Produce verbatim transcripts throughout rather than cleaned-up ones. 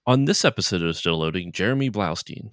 On this episode of Still Loading, Jeremy Blaustein.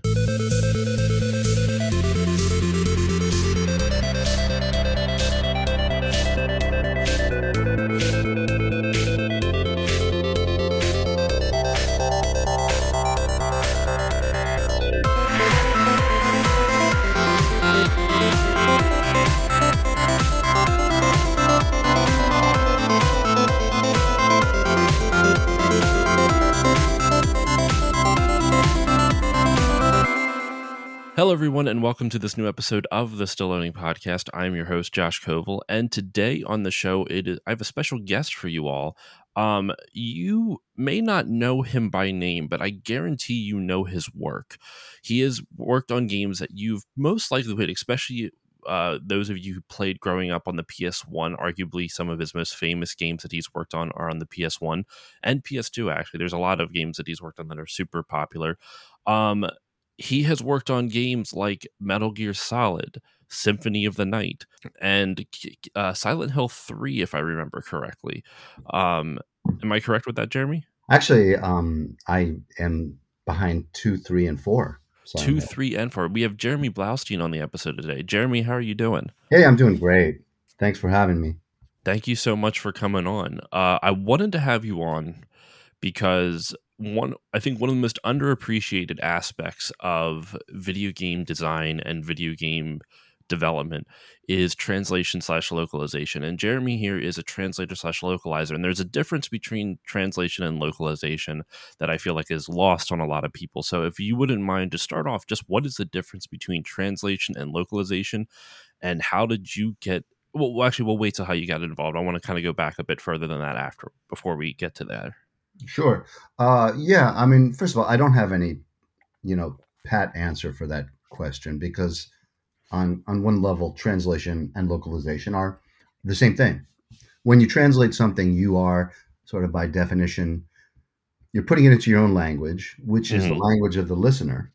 Hello, everyone, and welcome to this new episode of the Still Loading podcast. I'm your host, Josh Koval, and today on the show, it is, I have a special guest for you all. Um, you may not know him by name, but I guarantee you know his work. He has worked on games that you've most likely played, especially uh, those of you who played growing up on the P S one. Arguably, some of his most famous games that he's worked on are on the P S one and P S two, actually. There's a lot of games that he's worked on that are super popular. Um, He has worked on games like Metal Gear Solid, Symphony of the Night, and uh, Silent Hill three, if I remember correctly. Um, am I correct with that, Jeremy? Actually, um, I am behind two, three, and four. Silent two, Hill. three, and four. We have Jeremy Blaustein on the episode today. Jeremy, how are you doing? Hey, I'm doing great. Thanks for having me. Thank you so much for coming on. Uh, I wanted to have you on because one, I think one of the most underappreciated aspects of video game design and video game development is translation slash localization. And Jeremy here is a translator slash localizer. And there's a difference between translation and localization that I feel like is lost on a lot of people. So if you wouldn't mind to start off, just what is the difference between translation and localization, and how did you get well actually we'll wait till how you got involved. I want to kind of go back a bit further than that after before we get to that. Sure. Uh, yeah. I mean, first of all, I don't have any, you know, pat answer for that question, because on on one level, translation and localization are the same thing. When you translate something, you are sort of by definition, you're putting it into your own language, which is mm-hmm. the language of the listener.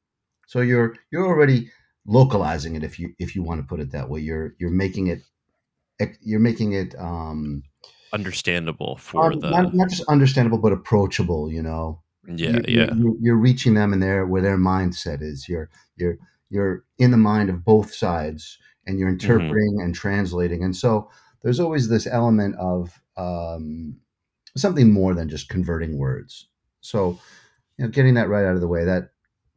So you're you're already localizing it, if you if you want to put it that way. You're you're making it you're making it. Um, understandable for um, the not, not just understandable, but approachable. You know, yeah, you, yeah. You're, you're reaching them in there where their mindset is. You're you're you're in the mind of both sides, and you're interpreting mm-hmm. and translating. And so there's always this element of um, something more than just converting words. So, you know, getting that right out of the way. That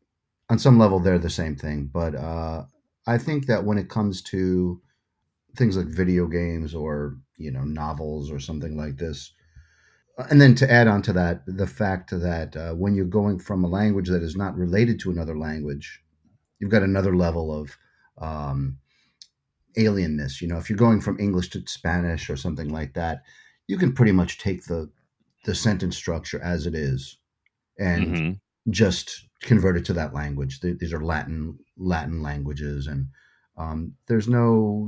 on some level they're the same thing, but uh, I think that when it comes to things like video games or, you know, novels or something like this. And then to add on to that, the fact that uh, when you're going from a language that is not related to another language, you've got another level of um, alienness. You know, if you're going from English to Spanish or something like that, you can pretty much take the the sentence structure as it is and mm-hmm. just convert it to that language. These are Latin Latin languages, and um, there's no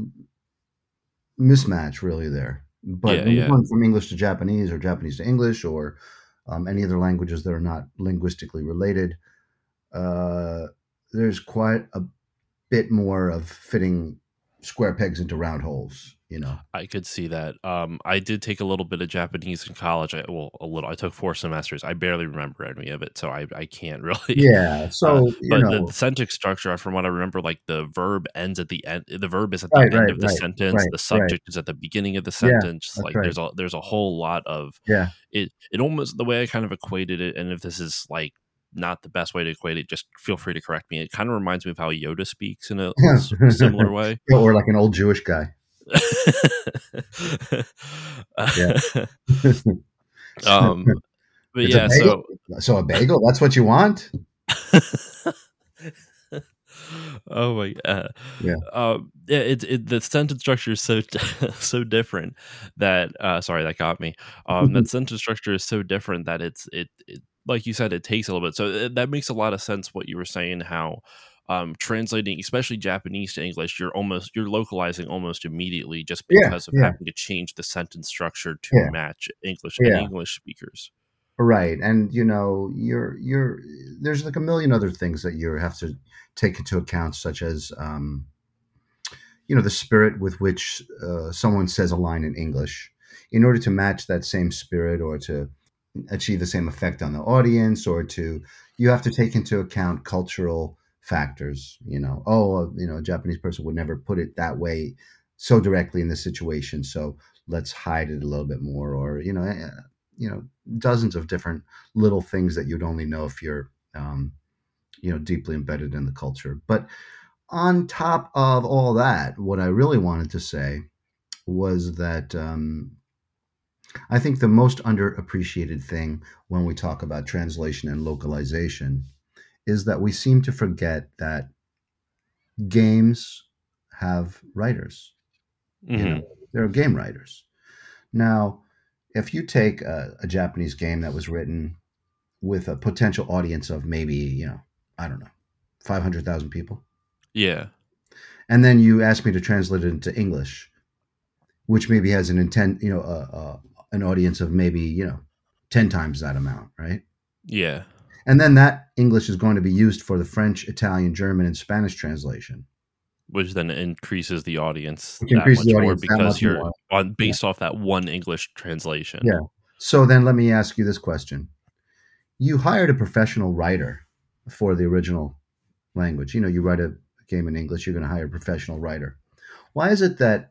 mismatch really there. But yeah, when yeah. you're going from English to Japanese or Japanese to English or um, any other languages that are not linguistically related, uh, there's quite a bit more of fitting square pegs into round holes, you know. I could see that. Um, I did take a little bit of Japanese in college. I, well, a little. I took four semesters. I barely remember any of it, so I, I can't really. Yeah. So, uh, you but know, the, the sentence structure, from what I remember, like the verb ends at the end. The verb is at the right, end right, of the right, sentence. Right, the subject right. is at the beginning of the sentence. Yeah, like right. there's a there's a whole lot of yeah. It it almost, the way I kind of equated it, and if this is like not the best way to equate it, just feel free to correct me. It kind of reminds me of how Yoda speaks in a similar way, or like an old Jewish guy. yeah. um, but it's yeah, so so a bagel. That's what you want. Oh my god! Yeah, um, yeah. It, it the sentence structure is so so different that uh, sorry, that got me. Um, that sentence structure is so different that it's it, it like you said, it takes a little bit. So it, that makes a lot of sense. What you were saying, how um, translating, especially Japanese to English, you're almost you're localizing almost immediately just because yeah, of yeah. having to change the sentence structure to yeah. match English yeah. and English speakers. Right. And, you know, you're, you're, there's like a million other things that you have to take into account, such as, um, you know, the spirit with which uh, someone says a line in English. In order to match that same spirit, or to, achieve the same effect on the audience, or to you have to take into account cultural factors. You know, oh, you know, a Japanese person would never put it that way so directly in this situation, so let's hide it a little bit more, or you know, eh, you know, dozens of different little things that you'd only know if you're, um, you know, deeply embedded in the culture. But on top of all that, what I really wanted to say was that um, I think the most underappreciated thing when we talk about translation and localization is that we seem to forget that games have writers. You know, Hmm. there are game writers. Now, if you take a, a Japanese game that was written with a potential audience of maybe, you know, I don't know, five hundred thousand people, Yeah. and then you ask me to translate it into English, which maybe has an intent, you know, uh, uh, an audience of maybe, you know, ten times that amount, right? Yeah. And then that English is going to be used for the French, Italian, German, and Spanish translation, Which then increases the audience which that increases the much more audience that much because you're more. on Yeah. based off that one English translation. Yeah. So then let me ask you this question. You hired a professional writer for the original language. You know, you write a game in English, you're going to hire a professional writer. Why is it that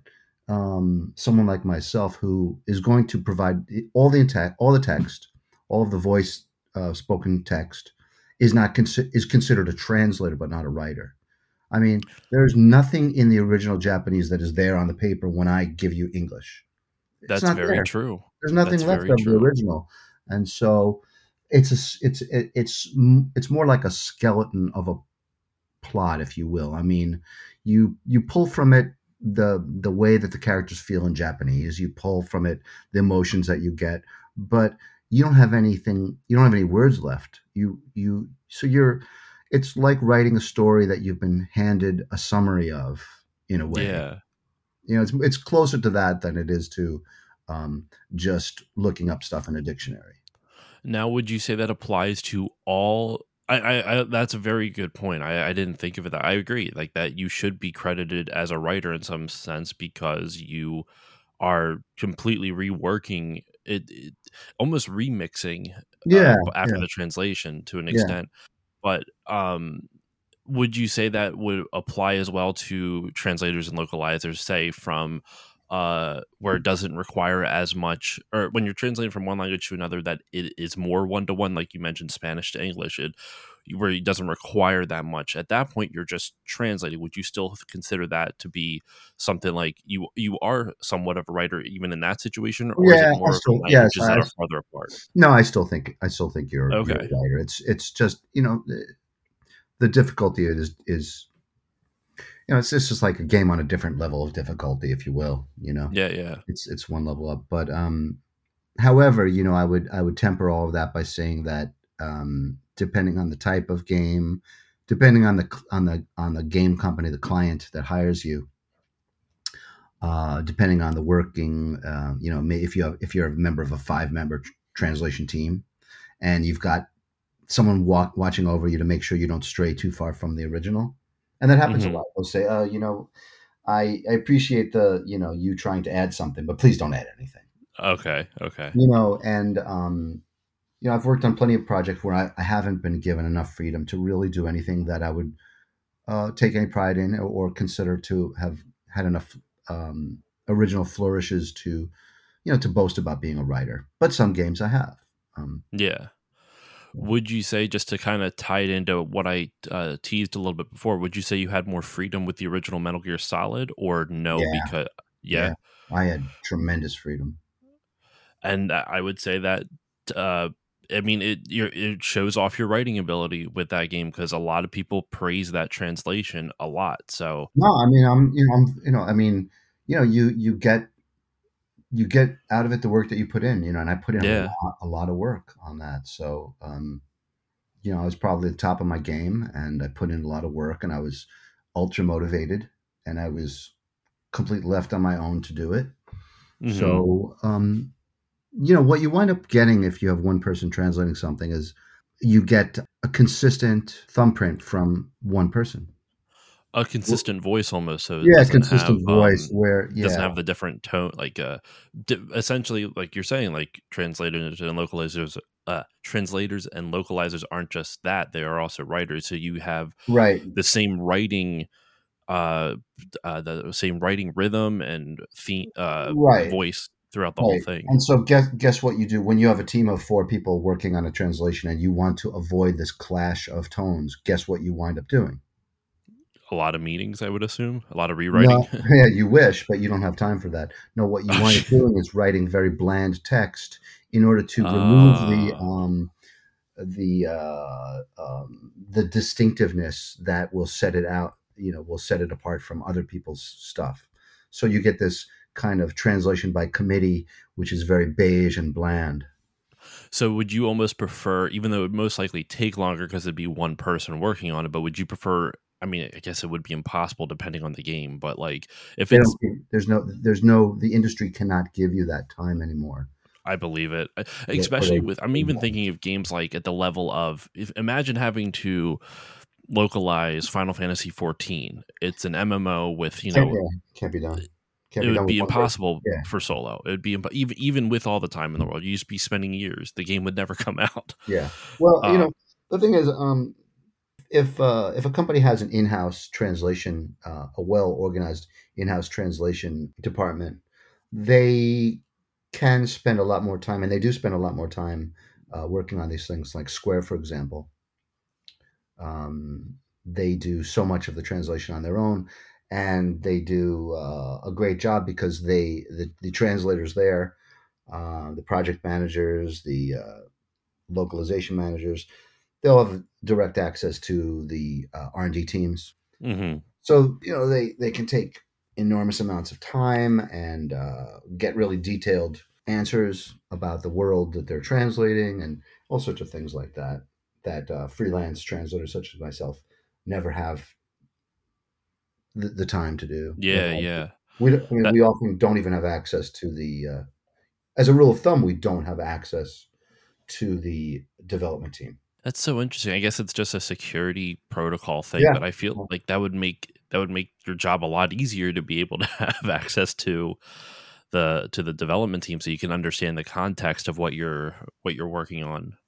um, someone like myself, who is going to provide all the intact, all the text, all of the voice uh, spoken text, is not consi- is considered a translator but not a writer? I mean, there's nothing in the original Japanese that is there on the paper when I give you English. It's That's not very there. true. There's nothing That's left very of the true. original, and so it's a s- it's it, it's it's more like a skeleton of a plot, if you will. I mean, you you pull from it the the way that the characters feel in Japanese. You pull from it the emotions that you get, but you don't have anything. You don't have any words left. You you so you're. It's like writing a story that you've been handed a summary of, in a way. Yeah. You know, it's it's closer to that than it is to um, just looking up stuff in a dictionary. Now, would you say that applies to all? I, I, I that's a very good point. I, I didn't think of it that. I agree, like that you should be credited as a writer in some sense because you are completely reworking it, it almost remixing uh, Yeah, after yeah, the translation to an yeah. extent. But um, would you say that would apply as well to translators and localizers, say from uh, where it doesn't require as much, or when you're translating from one language to another, that it is more one to one, like you mentioned, Spanish to English, it where it doesn't require that much. At that point, you're just translating. Would you still consider that to be something like you you are somewhat of a writer even in that situation, or is it Yeah, I more of still yes, languages I that are farther apart? no, I still think I still think you're you're Okay. a writer. It's it's just, you know, the, the difficulty is is you know, it's it's just like a game on a different level of difficulty, if you will. You know, Yeah. Yeah. it's it's one level up. But um, however, you know, I would I would temper all of that by saying that um, depending on the type of game, depending on the on the on the game company, the client that hires you, uh, depending on the working, uh, you know, may- if you have, if you're a member of a five member tr- translation team, and you've got someone walk, watching over you to make sure you don't stray too far from the original, and that happens a Hmm. lot. They'll say, uh, you know, I, I appreciate the, you know, you trying to add something, but please don't add anything. Okay. Okay. You know, and um, you know, I've worked on plenty of projects where I, I haven't been given enough freedom to really do anything that I would uh, take any pride in, or, or consider to have had enough um, original flourishes to, you know, to boast about being a writer. But some games I have. Um, Yeah. yeah. Would you say, just to kind of tie it into what I uh, teased a little bit before, would you say you had more freedom with the original Metal Gear Solid, or no? Yeah, Because yeah, yeah, I had tremendous freedom. and I would say that uh, I mean it. Your, it shows off your writing ability with that game because a lot of people praise that translation a lot. So No, I mean, I'm, you know, I'm, you know, I mean, you know, you you get you get out of it the work that you put in, you know, and I put in a yeah. lot a lot of work on that. So, um, you know, I was probably at the top of my game, and I put in a lot of work, and I was ultra motivated, and I was completely left on my own to do it. Hmm. So, um, you know, what you wind up getting if you have one person translating something is you get a consistent thumbprint from one person. a consistent voice almost, so it Yeah, doesn't have consistent voice um where doesn't yeah, have the different tone, like uh di- essentially, like you're saying, like translators and localizers, uh translators and localizers aren't just that, they are also writers, so you have right, the same writing, uh, uh the same writing rhythm and the uh right, voice throughout the whole right. thing. And so guess guess what you do when you have a team of four people working on a translation and you want to avoid this clash of tones, guess what you wind up doing? A lot of meetings, I would assume, a lot of rewriting. No, yeah, you wish, but you don't have time for that. No, what you Oh wind up shit. doing is writing very bland text in order to remove the uh um, the uh, um, the distinctiveness that will set it out. You know, will set it apart from other people's stuff. So you get this kind of translation by committee, which is very beige and bland. So would you almost prefer, even though it would most likely take longer because it'd be one person working on it, but would you prefer, I mean, I guess it would be impossible depending on the game, but like if They it's, don't. There's no. There's no. The industry cannot give you that time anymore. I believe it, I- Or or especially they, with, I'm they even won't. thinking of games like at the level of, if, imagine having to localize Final Fantasy fourteen. It's an M M O with, you Can't, know, yeah, can't be done. Can't it be would done with be one person. impossible Yeah. for solo. It would be imp- even even with all the time in the world. You'd just be spending years. The game would never come out. Yeah. Well, you Um, know, the thing is, um, if uh, if a company has an in-house translation, uh, a well-organized in-house translation department, they can spend a lot more time, and they do spend a lot more time uh, working on these things. Like Square, for example, um, they do so much of the translation on their own, and they do uh, a great job because they the, the translators there, uh, the project managers, the uh, localization managers, they'll have direct access to the uh, R and D teams. mhm. So you know they they can take enormous amounts of time and uh, get really detailed answers about the world that they're translating and all sorts of things like that. That uh, freelance translators such as myself never have the, the time to do. Never Yeah, have. yeah. We don't- I mean, That we often don't even have access to the. Uh, as a rule of thumb, we don't have access to the development team. That's so interesting. I guess it's just a security protocol thing, Yeah. but I feel like that would make that would make your job a lot easier to be able to have access to the to the development team so you can understand the context of what you're what you're working on.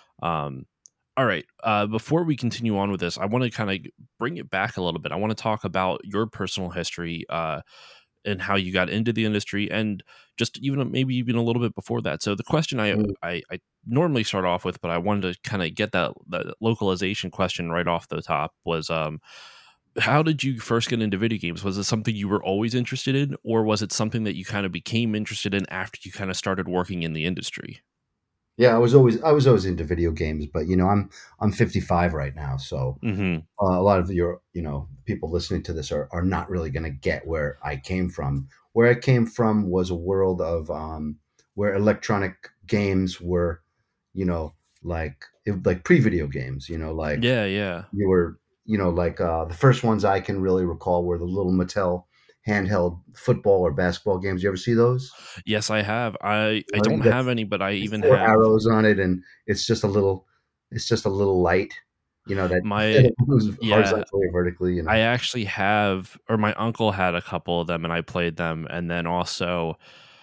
Um all right. Uh, before we continue on with this, I want to kind of bring it back a little bit. I want to talk about your personal history, uh, and how you got into the industry, and just even maybe even a little bit before that. So the question I Mm. I, I normally start off with, but I wanted to kind of get that that localization question right off the top was, um, how did you first get into video games? Was it something you were always interested in, or was it something that you kind of became interested in after you kind of started working in the industry? Yeah, I was always I was always into video games, but you know, I'm I'm fifty-five right now, so Hmm. uh, a lot of your you know people listening to this are are not really going to get where I came from. Where I came from was a world of um, where electronic games were, you know, like it, like pre-video games. You know, like Yeah, yeah. you were, you know, like uh, the first ones I can really recall were the little Mattel handheld football or basketball games. You ever see those? Yes, I have. I You I know, don't you got have any, but I even four have arrows on it, and it's just a little, it's just a little light, you know, that my moves yeah. horizontally or vertically. You I know, actually have, or my uncle had a couple of them, and I played them. And then also,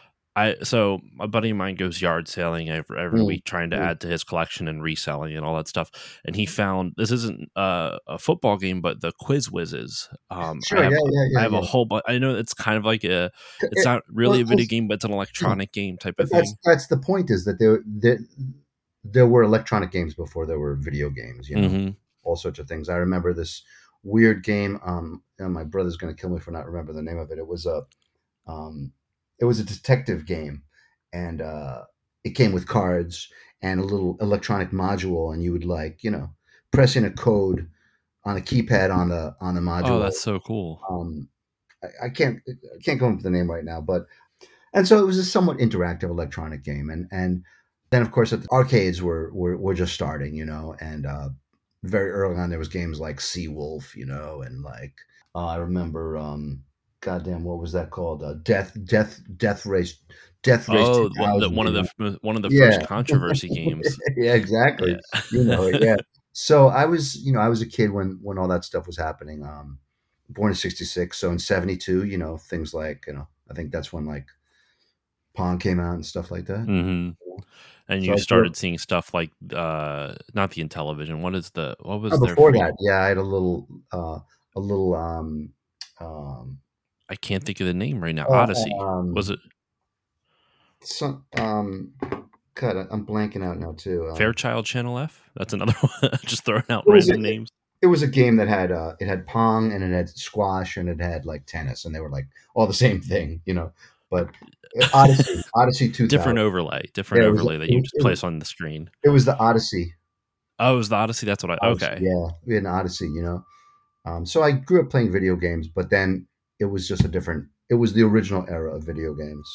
I so a buddy of mine goes yard sailing every, every mm, week, trying to mm. add to his collection and reselling and all that stuff. And he found, this isn't uh, a football game, but the Quiz Whizzes. Um, I Sure, have yeah, yeah, I yeah, have a yeah. whole, but I know it's kind of like a, it's It, not really well, a video 'cause- game, but it's an yeah, electronic game type but of that's thing. that's the point is that there there there were electronic games before there were video games. You know, Hmm. all sorts of things. I remember this weird game. Um, and my brother's going to kill me for not remember the name of it. It was a um, it was a detective game, and uh, it came with cards and a little electronic module, and you would like you know press in a code on a keypad on the on the Oh, module. that's so cool. Um, I, I can't I can't go into the name right now, but and so it was a somewhat interactive electronic game, and and then of course the arcades were were were just starting, you know, and uh, very early on there was games like Seawolf, you know, and like uh, I remember, um, goddamn, what was that called? Uh, Death Death Death Race Death Race Oh, one the two thousand, one you of the know, f- one of the yeah, first controversy games. yeah, exactly, Yeah. you know, yeah. So I was, you know, I was a kid when when all that stuff was happening. Um, born in sixty-six. So in seventy-two, you know, things like, you know, I think that's when like Pong came out and stuff like that. Hmm. And So you I grew up, started seeing stuff like uh not the Intellivision. What is the what oh, was their before that, free? yeah, I had a little, uh, a little, um, um, I can't think of the name right now. uh, Odyssey. Was um, it some, um, God, I- I'm blanking out now too. Um, Fairchild Channel F? That's another one. Just throwing out it was a, random names. it was a game that had uh, it had Pong and it had squash and it had like tennis and they were like all the same thing, you know. But uh, Odyssey, Odyssey Different two thousand. overlay. Different Yeah, it was overlay that it you was just it was, place on the screen. it was the Odyssey. Oh, it was the Odyssey. That's what I. Odyssey, Okay. yeah, we had an Odyssey, you know. Um, so I grew up playing video games, but then it was just a different. It was the original era of video games.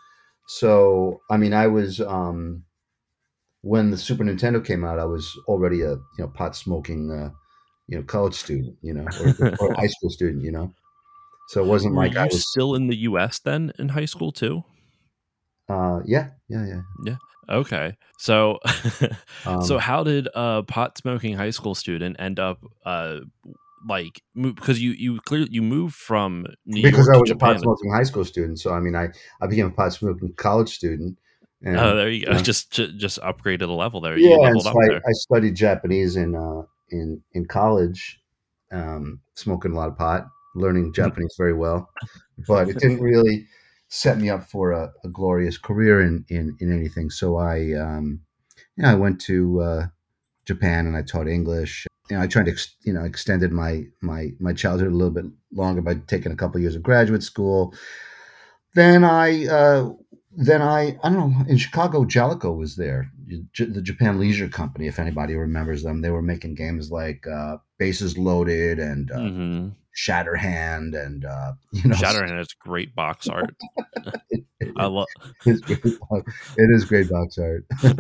So I mean, I was um, when the Super Nintendo came out, I was already a you know pot smoking uh, you know college student, you know, or, or high school student, you know. So it wasn't Were like I you was. still in the U S then in high school too? Uh, yeah, yeah, yeah. Yeah. Okay. So, so Um, how did a pot smoking high school student end up, uh, like, because you you clearly you moved from New because York I to was a pot Japan. smoking high school student, so I mean, I I became a pot smoking college student, Oh, and there you you go. know, Just ju- just upgraded a level there. yeah, You and leveled so up there. I, I studied Japanese in uh, in in college, um, smoking a lot of pot, learning Japanese very well, but it didn't really set me up for a, a glorious career in, in in anything. So I, um, yeah, I went to uh, Japan and I taught English. You know, I tried to ex- you know extended my my my childhood a little bit longer by taking a couple of years of graduate school. Then I, uh, then I, I don't know. In Chicago, Jalico was there. J- the Japan Leisure Company, if anybody remembers them, they were making games like uh, Bases Loaded and uh, Hmm. Shatterhand, and uh, you know, Shatterhand has great box art. it, I it, love. it's great. It is great box art.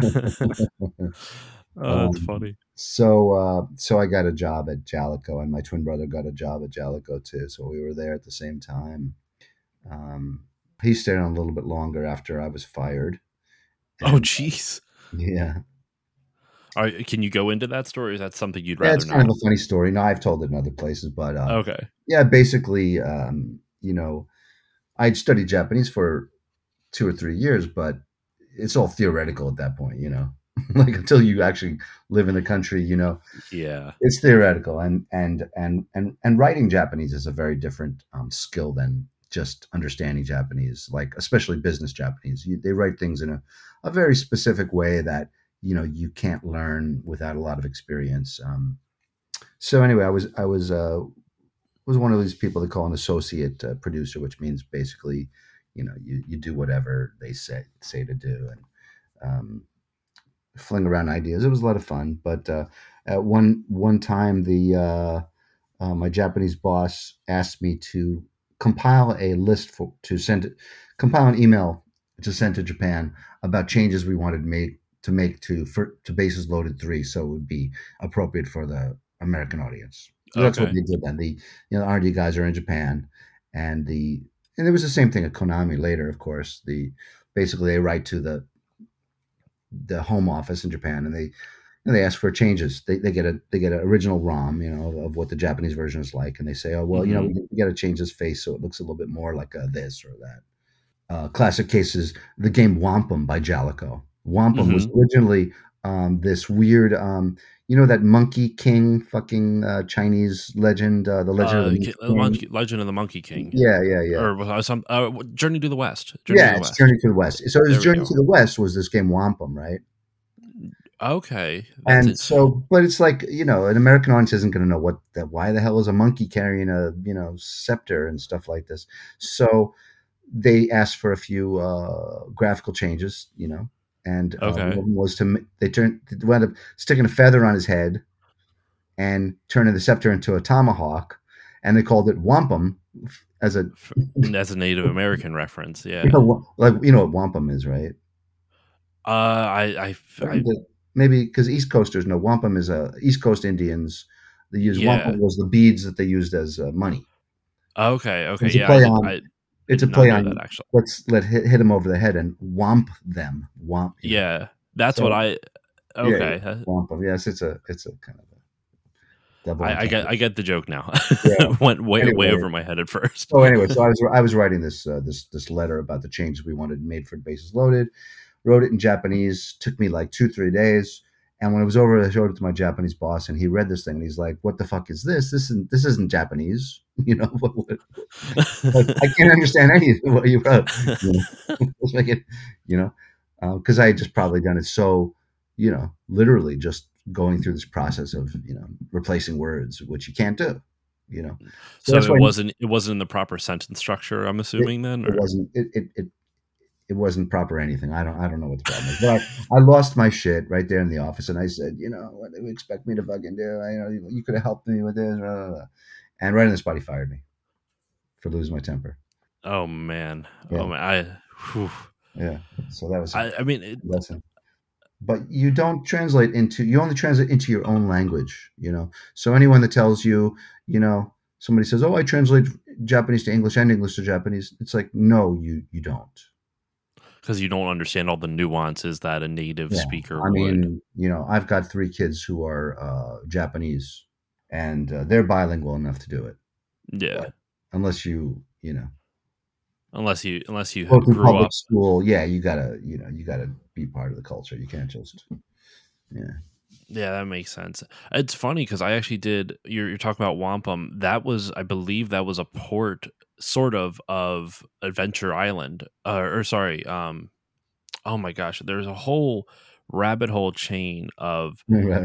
Oh, that's um, funny. so, uh, so I got a job at Jalico, and my twin brother got a job at Jalico too. So we were there at the same time. Um, he stayed on a little bit longer after I was fired. Oh, And jeez. yeah, Are, can you go into that story? Or is that something you'd yeah, rather it's kind of not? a funny story. No, I've told it in other places, but uh, Okay. yeah, basically, um, you know, I'd studied Japanese for two or three years, but it's all theoretical at that point, you know, like until you actually live in the country, you know, Yeah. it's theoretical, and and and and and writing Japanese is a very different um, skill than just understanding Japanese, like especially business Japanese. You, they write things in a, a very specific way that you know you can't learn without a lot of experience. Um, so anyway, I was I was uh, was one of these people they call an associate uh, producer, which means basically, you know, you, you do whatever they say say to do, and um, fling around ideas. It was a lot of fun. But uh, at one one time, the uh, uh, my Japanese boss asked me to compile a list for to send compile an email to send to Japan about changes we wanted make to make to for, to Bases Loaded three, so it would be appropriate for the American audience. So that's what Okay. they did then. The you know the R and D guys are in Japan, and the and it was the same thing at Konami later, of course. The basically they write to the the home office in Japan, and they and they ask for changes. They, they get a they get an original ROM, you know, of, of what the Japanese version is like, and they say, oh well, you know, Hmm. we, we got to change this face so it looks a little bit more like a this or that. Uh, classic case is the game Wampum by Jalico. Wampum was Hmm. originally um, this weird, um, you know, that Monkey King fucking uh, Chinese legend, uh, the Legend of the Uh, Monkey Ki- uh, King. Monkey- Legend of the Monkey King, Yeah, yeah, yeah. or was I some uh, Journey to the West. Journey to Yeah, the it's West. Journey to the West. So his There we Journey go. to the West was this game Wampum, right? Okay, that's And it. so, but it's like, you know, an American audience isn't going to know what that, why the hell is a monkey carrying a, you know, scepter and stuff like this. So they asked for a few uh, graphical changes, you know, and uh, one Okay. of them was to, m- they turned, they wound up sticking a feather on his head and turning the scepter into a tomahawk. And they called it wampum as a, For, and as a Native American reference, you yeah. know, like, you know what wampum is, right? Uh, I, I, I, Maybe because East Coasters know wampum is a East Coast Indians. They use wampum yeah. was the beads that they used as uh, money. Okay, okay, It's a yeah. I play did. on. I, I It's a did not play know that on. actually. Let's let hit, hit them over the head and womp them. Womp. You know. Yeah, that's what So I. yeah, yeah, Okay, uh, womp them. Yes, it's a it's a kind of double I, I get entendre. I get the joke now. Yeah. Went way way Anyway, over my head at first. so anyway, so I was I was writing this uh, this this letter about the changes we wanted made for Bases Loaded. Wrote it in Japanese. Took me like two three days. And when it was over, I showed it to my Japanese boss, and he read this thing, and he's like, "What the fuck is this? This isn't this isn't Japanese. You know, what, what, like, I can't understand any of what you wrote. You know, let's make it, you know, because uh, I had just probably done it so, you know, literally just going through this process of, you know, replacing words, which you can't do, you know. So So that's it why wasn't it wasn't in the proper sentence structure, I'm it, assuming then, it or wasn't it, it it it wasn't proper anything. I don't I don't know what the problem is, but I, I lost my shit right there in the office, and I said, you know, what do you expect me to fucking do? I, you know, you, you could have helped me with this, blah, blah, blah. And right on the spot, he fired me for losing my temper. oh man, Yeah, oh man, I, whew. yeah. So that was a I, I mean, it, lesson. But you don't translate into you only translate into your own language, you know. So anyone that tells you, you know, somebody says, "Oh, I translate Japanese to English and English to Japanese," it's like, no, you you don't. because you don't understand all the nuances that a native Yeah, speaker I would. mean, you know, I've got three kids who are uh, Japanese, and uh, they're bilingual enough to do it. Yeah, But unless you, you know, unless you unless you go through grew public up. school, yeah, you gotta, you know, you gotta be part of the culture. You can't just, yeah. Yeah, that makes sense. It's funny because I actually did. You're, you're talking about wampum. That was, I believe, that was a port, sort of, of Adventure Island. Uh, or sorry, um, oh my gosh, there's a whole rabbit hole chain of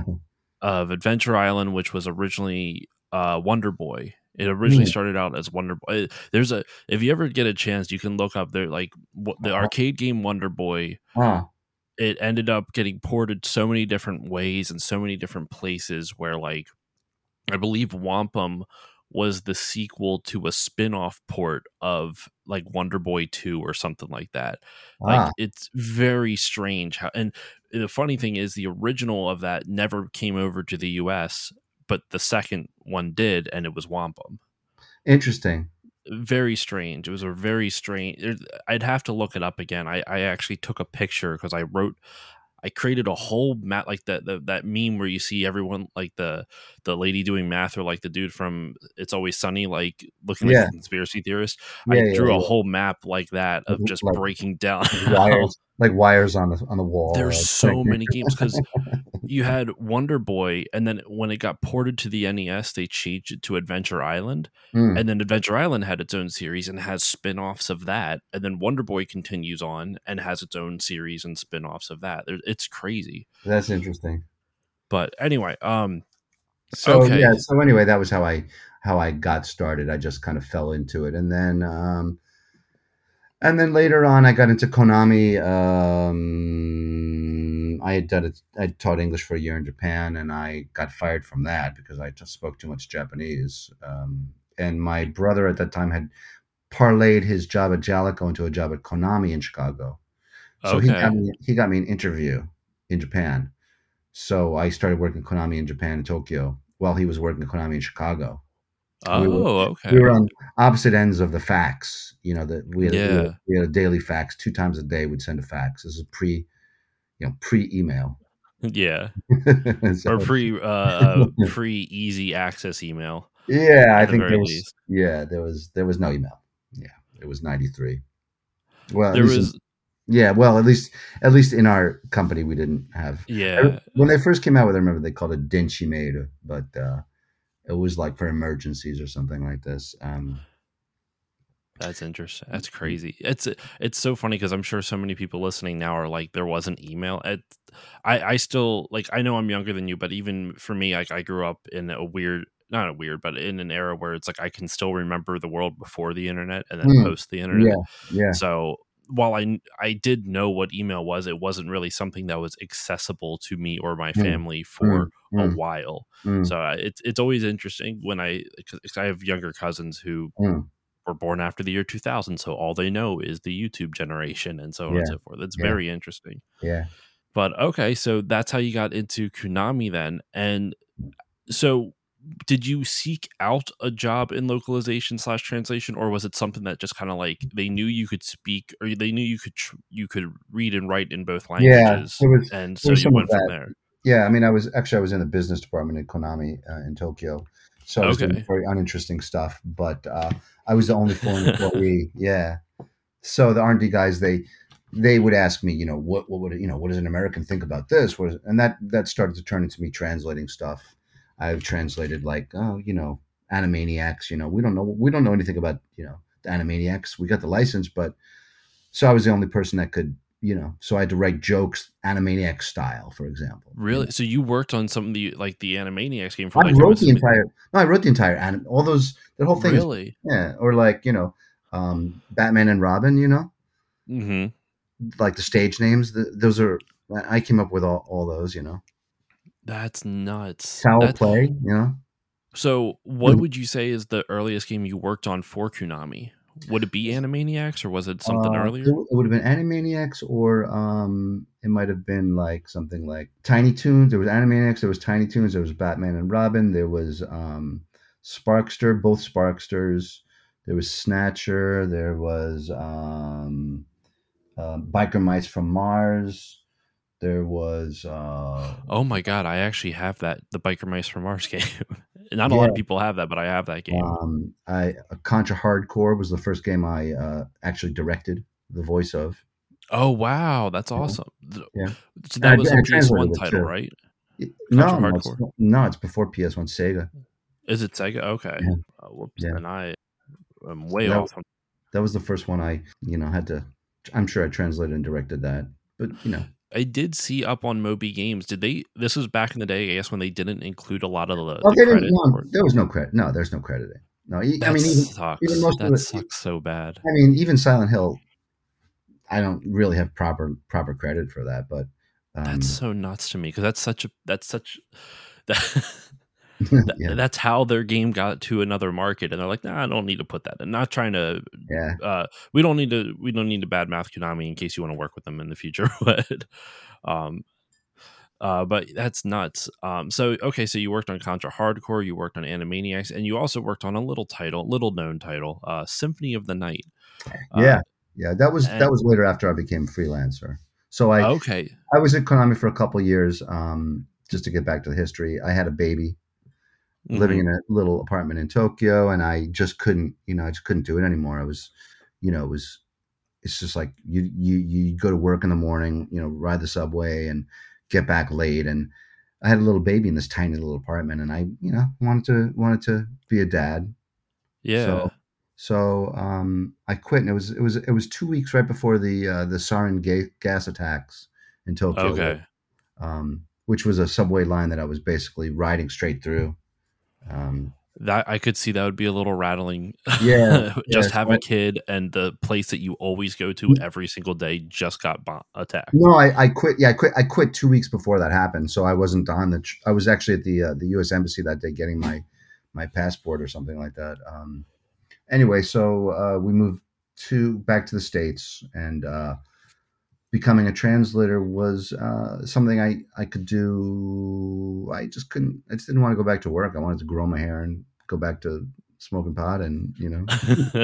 of Adventure Island, which was originally uh, Wonder Boy. It originally Mm. started out as Wonder Boy. There's a If you ever get a chance, you can look up there like what, the arcade game Wonder Boy. Ah, It ended up getting ported so many different ways and so many different places where, like, I believe Wampum was the sequel to a spin-off port of like Wonder Boy two or something like that. ah, Like, it's very strange how, and the funny thing is the original of that never came over to the U S, but the second one did, and it was Wampum. interesting. Very strange. It was a very strange. I'd have to look it up again. I, I actually took a picture because I wrote I created a whole map, like that the, that meme where you see everyone, like the the lady doing math, or like the dude from It's Always Sunny, like looking like a Yeah, conspiracy theorist. I yeah, yeah, drew a yeah. whole map like that Like, of just like breaking down how wires, like wires on the on the wall. there's Like, so many games, because you had Wonder Boy, and then when it got ported to the N E S, they changed it to Adventure Island. mm, And then Adventure Island had its own series and has spin-offs of that. And then Wonder Boy continues on and has its own series and spin-offs of that. It's crazy. that's interesting. But anyway, um, So yeah, okay. so anyway, that was how I how I got started. I just kind of fell into it, and then um, and then later on, I got into Konami. Um, I had done it. I taught English for a year in Japan, and I got fired from that because I just spoke too much Japanese. Um, and my brother at that time had parlayed his job at Jalico into a job at Konami in Chicago. So he got Okay. me he got me an interview in Japan. So I started working at Konami in Japan in Tokyo while he was working at Konami in Chicago. We were Oh, we were okay. on opposite ends of the fax. You know that we had we had, Yeah. we had a daily fax two times a day. We'd send a fax. This is pre you know pre email. Yeah. Or So pre uh uh, pre easy access email yeah, I at the think very there was least. yeah there was there was no email. Yeah, it was ninety three. Well, at There least in, was yeah, well, at least at least in our company, we didn't have. I, yeah, when they first came out with it, I remember they called it Denchimail, but uh, it was like for emergencies or something like this. Um, that's interesting. That's crazy. It's it's so funny because I'm sure so many people listening now are like, there wasn't email. It, I I still, like, I know I'm younger than you, but even for me, like, I grew up in a weird, not a weird, but in an era where it's like I can still remember the world before the internet and then mm, post the internet. yeah, yeah, So while I I did know what email was, it wasn't really something that was accessible to me or my mm, family mm, for a mm, while. mm, So uh, it's it's always interesting when I, because I have younger cousins who mm, were born after the year two thousand, so all they know is the YouTube generation and so on and yeah, so forth. It's yeah, very interesting. yeah. But okay, so that's how you got into Konami then. And so did you seek out a job in localization slash translation, or was it something that just kind of like they knew you could speak, or they knew you could tr- you could read and write in both Yeah, languages, there was and there so was you some of went from that. there? Yeah, I mean, I was actually I was in the business department in Konami uh, in Tokyo, so I was doing Okay. very uninteresting stuff. But uh, I was the only foreign employee. Yeah, so the R and D guys they they would ask me, you know, what what would you know what does an American think about this? What is, and that that started to turn into me translating stuff. I've translated like, oh, you know, Animaniacs. You know, we don't know we don't know anything about you know the Animaniacs. We got the license, but so I was the only person that could, you know, so I had to write jokes Animaniac style, for example. You know, Really? So you worked on some of the like the Animaniacs game for I like I'm wrote the assuming. entire no, I wrote the entire anim all those that whole thing is Really? yeah, or like, you know, um, Batman and Robin, you know, Mm-hmm. like the stage names. Th those are I came up with all, all those, you know. That's nuts. Foul That play, you know. so what would you say is the earliest game you worked on for Konami? Would it be Animaniacs or was it something Uh, it, earlier? w- it would have been Animaniacs, or um, it might have been like something like Tiny Toons. There was Animaniacs, there was Tiny Toons, there was Batman and Robin, there was um, Sparkster, both Sparksters. There was Snatcher. There was um, uh, Biker Mice from Mars. There was uh, Oh my god, I actually have that the Biker Mice from Mars game. Not a lot of yeah. people have that, but I have that game. Um, I Contra Hardcore was the first game I uh, actually directed the voice of. Oh wow, that's Yeah, awesome. Th- yeah. So And that I, was a I P S translated one it title, too. right? Y- Contra No, no, it's Hardcore. no, it's before P S one Sega. Is it Sega? Okay. Yeah, Uh, whoops, yeah. then I am So way that off on. that was the first one I, you know, had to. I'm sure I translated and directed that, but you know, I did see up on Moby Games. Did they? This was back in the day, I guess, when they didn't include a lot of the, well, the they didn't. credit No, for it. there was no credit. No, there's no crediting. No, e- I That mean, even even sucks. most of That it. sucks so bad. I mean, even Silent Hill. I don't really have proper proper credit for that, but That's um, so nuts to me because that's such a that's such that, that yeah, that's how their game got to another market, and they're like, nah, I don't need to put that. And not trying to, yeah, uh, we don't need to, we don't need to badmouth Konami in case you want to work with them in the future, but, um, uh, but that's nuts. Um, so okay, so you worked on Contra Hardcore, you worked on Animaniacs, and you also worked on a little title, little known title, uh, Symphony of the Night. Uh, yeah, yeah. That was that and was later after I became a freelancer. So I okay, I was at Konami for a couple years. Um, just to get back to the history, I had a baby living hmm in a little apartment in Tokyo, and I just couldn't, you know, I just couldn't do it anymore. I was, you know, it was it's just like you you you go to work in the morning, you know, ride the subway and get back late, and I had a little baby in this tiny little apartment, and I, you know, wanted to wanted to be a dad. yeah, So so um, I quit, and it was it was it was two weeks right before the uh, the sarin ga- gas attacks in Tokyo, okay. um, which was a subway line that I was basically riding straight through. Um, That I could see that would be a little rattling. yeah, yeah. Just So have I, a kid and the place that you always go to every single day just got bomb- attacked. no, I, I quit. Yeah, I quit. I quit two weeks before that happened. So I wasn't on the. tr- I was actually at the uh, the U S embassy that day getting my my passport or something like that. Um, anyway, so uh, we moved to back to the states, and uh, becoming a translator was uh, something I I could do. I just couldn't. I just didn't want to go back to work. I wanted to grow my hair and go back to smoking pot, and you know.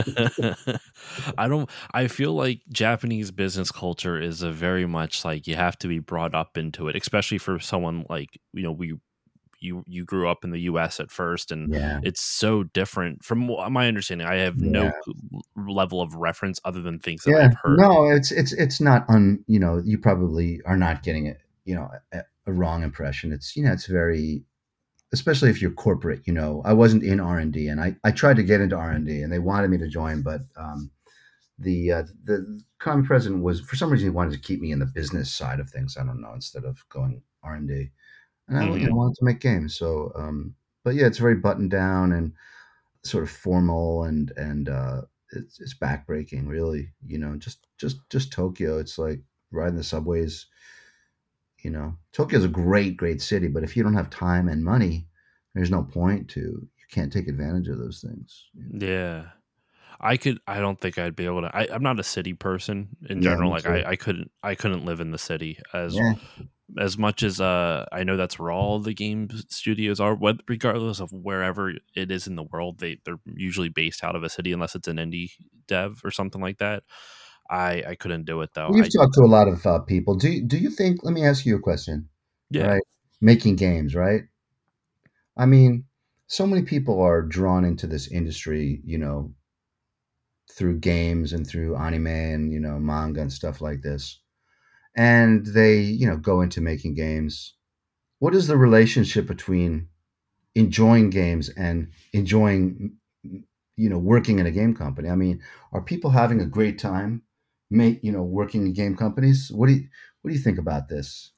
I don't I feel like Japanese business culture is a very much like you have to be brought up into it, especially for someone like, you know, we you you grew up in the U S at first, and Yeah, it's so different from wh- my understanding. I have yeah. no c- level of reference other than things that Yeah, I've heard. no, it's it's it's not un you know, you probably are not getting it, you know, a, a wrong impression. It's, you know, it's very, especially if you're corporate, you know. I wasn't in R and D, and I I tried to get into R and D, and they wanted me to join, but um the uh, the common president was, for some reason, he wanted to keep me in the business side of things. I don't know, instead of going R and D. And I, you know, hmm wanted to make games. So um but yeah, it's very buttoned down and sort of formal, and and uh, it's it's backbreaking, really. You know, just just just Tokyo. It's like riding the subways. You know, Tokyo's a great, great city, but if you don't have time and money, there's no point to. You can't take advantage of those things. You know? Yeah. I could. I don't think I'd be able to. I, I'm not a city person in Yeah, general. me Like I, too. I couldn't. I couldn't live in the city as Yeah, as much as uh. I know that's where all the game studios are. What regardless of wherever it is in the world, they they're usually based out of a city unless it's an indie dev or something like that. I I couldn't do it though. well, you've I talked to a lot of uh, people. Do you, do you think? Let me ask you a question. yeah. Right? making games, right? I mean, so many people are drawn into this industry, you know, through games and through anime and, you know, manga and stuff like this. And they, you know, go into making games. What is the relationship between enjoying games and enjoying, you know, working in a game company? I mean, are people having a great time, make you know, working in game companies? What do you what do you think about this?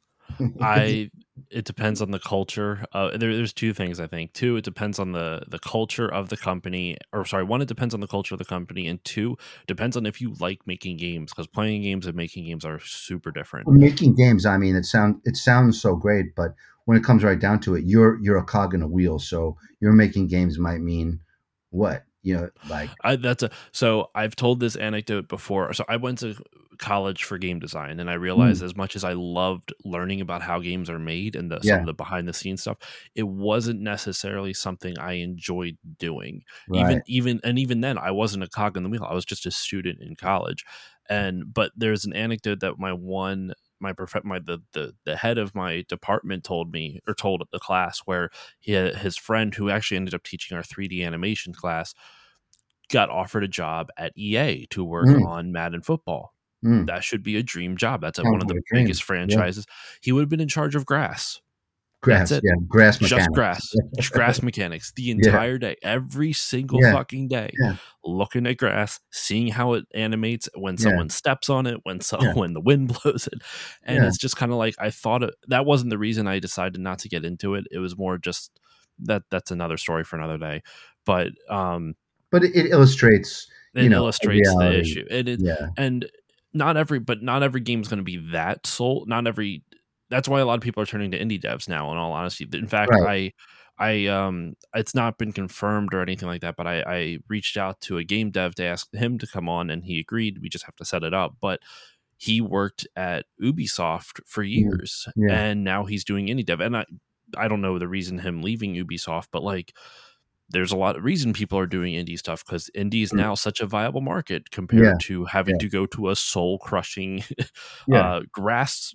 I it depends on the culture. Uh, there, there's two things I think. Two, it depends on the the culture of the company. Or sorry, one, it depends on the culture of the company, and two, depends on if you like making games, because playing games and making games are super different. Making games, I mean, it sound it sounds so great, but when it comes right down to it, you're you're a cog in a wheel. So you're making games might mean what? You know, like I that's a so I've told this anecdote before. So I went to college for game design, and I realized mm, as much as I loved learning about how games are made and the some yeah, of the behind the scenes stuff, it wasn't necessarily something I enjoyed doing. right. Even even and even then I wasn't a cog in the wheel. I was just a student in college. And but there's an anecdote that my one my prof- my the, the the head of my department told me, or told the class, where he had his friend who actually ended up teaching our three D animation class got offered a job at E A to work Mm, on Madden Football. mm. That should be a dream job. That's at one Sounds of like the a dream. biggest Yeah. franchises. He would have been in charge of grass. That's Grass, it. yeah, grass Just mechanics. grass. Just grass mechanics the Yeah, entire day, every single yeah, fucking day, yeah, looking at grass, seeing how it animates when yeah, someone steps on it, when so yeah, when the wind blows it. And yeah. it's just kind of like, I thought it, that wasn't the reason I decided not to get into it. It was more just that that's another story for another day. But um But it, it illustrates, you it know, a illustrates the reality. issue. It is, Yeah, and not every, but not every game is going to be that soul. Not every. That's why a lot of people are turning to indie devs now. In all honesty, in fact, right. I, I, um, it's not been confirmed or anything like that. But I, I reached out to a game dev to ask him to come on, and he agreed. We just have to set it up. But he worked at Ubisoft for Mm, years, yeah, and now he's doing indie dev. And I, I don't know the reason him leaving Ubisoft, but like there's a lot of reason people are doing indie stuff, because indie is mm, now such a viable market yeah, compared to having yeah, to go to a soul crushing yeah. uh, grass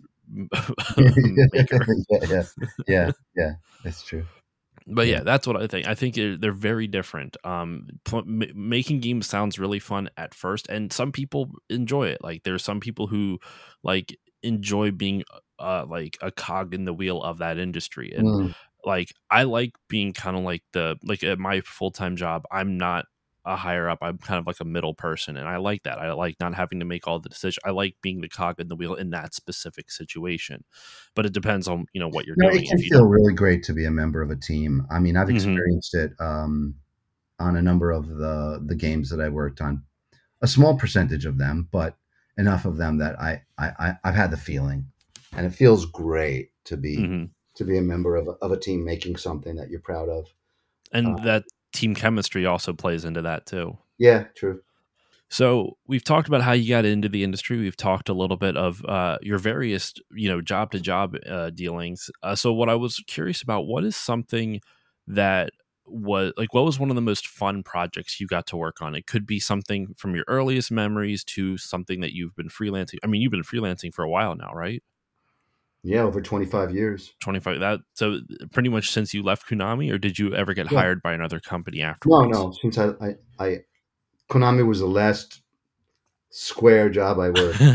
maker. Yeah, yeah, yeah, yeah. That's true. But Yeah, yeah, that's what I think. I think they're, they're very different. Um, pl- m- making games sounds really fun at first, and some people enjoy it. Like there's some people who like enjoy being uh like a cog in the wheel of that industry, and mm, like I like being kind of like the like at my full time job. I'm not a higher up. I'm kind of like a middle person, and I like that. I like not having to make all the decisions. I like being the cog in the wheel in that specific situation. But it depends on you know what you're no, it doing. can If you feel don't. really great to be a member of a team. I mean, I've Mhm. experienced it um, on a number of the the games that I worked on. A small percentage of them, but enough of them that I, I, I I've had the feeling, and it feels great to be Mhm. to be a member of a, of a team making something that you're proud of. And Uh, that team chemistry also plays into that too. yeah, true. So we've talked about how you got into the industry. We've talked a little bit of uh, your various, you know, job to job uh, dealings. Uh, so what I was curious about, what is something that was like, what was one of the most fun projects you got to work on? It could be something from your earliest memories to something that you've been freelancing. I mean, you've been freelancing for a while now, right? Yeah, over twenty-five years. twenty-five that so pretty much since you left Konami, or did you ever get Yeah. hired by another company No, afterwards? no. Since I, I, I Konami was the last square job I worked.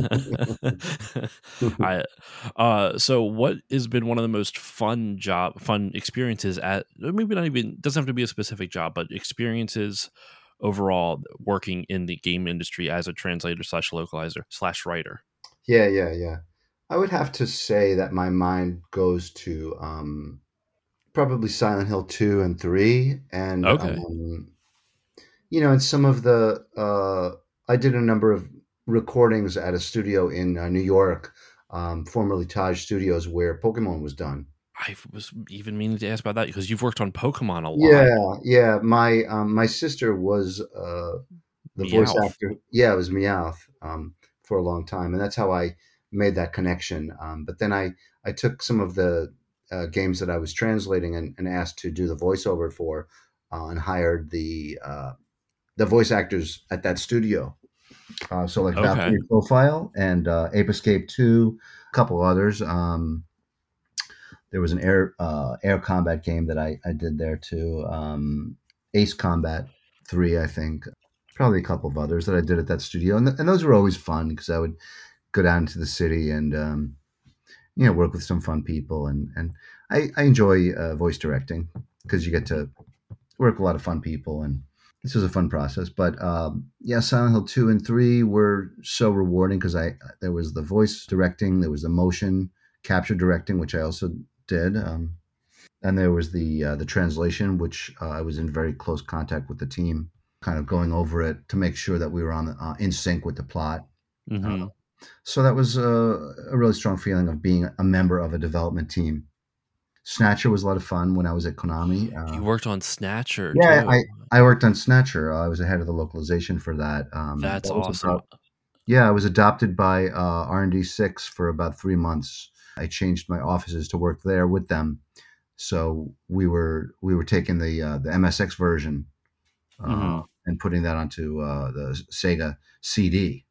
I uh so what has been one of the most fun job fun experiences at, maybe not even, doesn't have to be a specific job, but experiences overall working in the game industry as a translator slash localizer slash writer? Yeah, yeah, yeah. I would have to say that my mind goes to um, probably Silent Hill two and three, and Okay. um, you know, and some of the uh, I did a number of recordings at a studio in uh, New York, um, formerly Taj Studios, where Pokemon was done. I was even meaning to ask about that because you've worked on Pokemon a lot. Yeah, yeah. My um, my sister was uh, the voice Meowth. actor. Yeah, it was Meowth um, for a long time, and that's how I made that connection. Um, but then I I took some of the uh, games that I was translating and, and asked to do the voiceover for, uh, and hired the uh, the voice actors at that studio. Uh, so like Okay. Valkyrie Profile and uh, Ape Escape two, a couple others. Um, there was an air uh, air combat game that I, I did there too. Um, Ace Combat three, I think. Probably a couple of others that I did at that studio, and, th- and those were always fun because I would go down to the city and um, you know work with some fun people, and and I, I enjoy uh, voice directing because you get to work with a lot of fun people, and this was a fun process. But um, yeah, Silent Hill two and three were so rewarding because I there was the voice directing, there was the motion capture directing, which I also did, um, and there was the uh, the translation, which uh, I was in very close contact with the team, kind of going over it to make sure that we were on the, uh, in sync with the plot. Uh, Mm-hmm. so that was a, a really strong feeling of being a member of a development team. Snatcher was a lot of fun when I was at Konami. You Uh, worked on Snatcher yeah, I, too. I worked on Snatcher. I was the head of the localization for that. Um, That's that was awesome. about yeah, I was adopted by uh, R and D six for about three months. I changed my offices to work there with them. So we were we were taking the uh, the M S X version uh, Mm-hmm. and putting that onto uh, the Sega C D.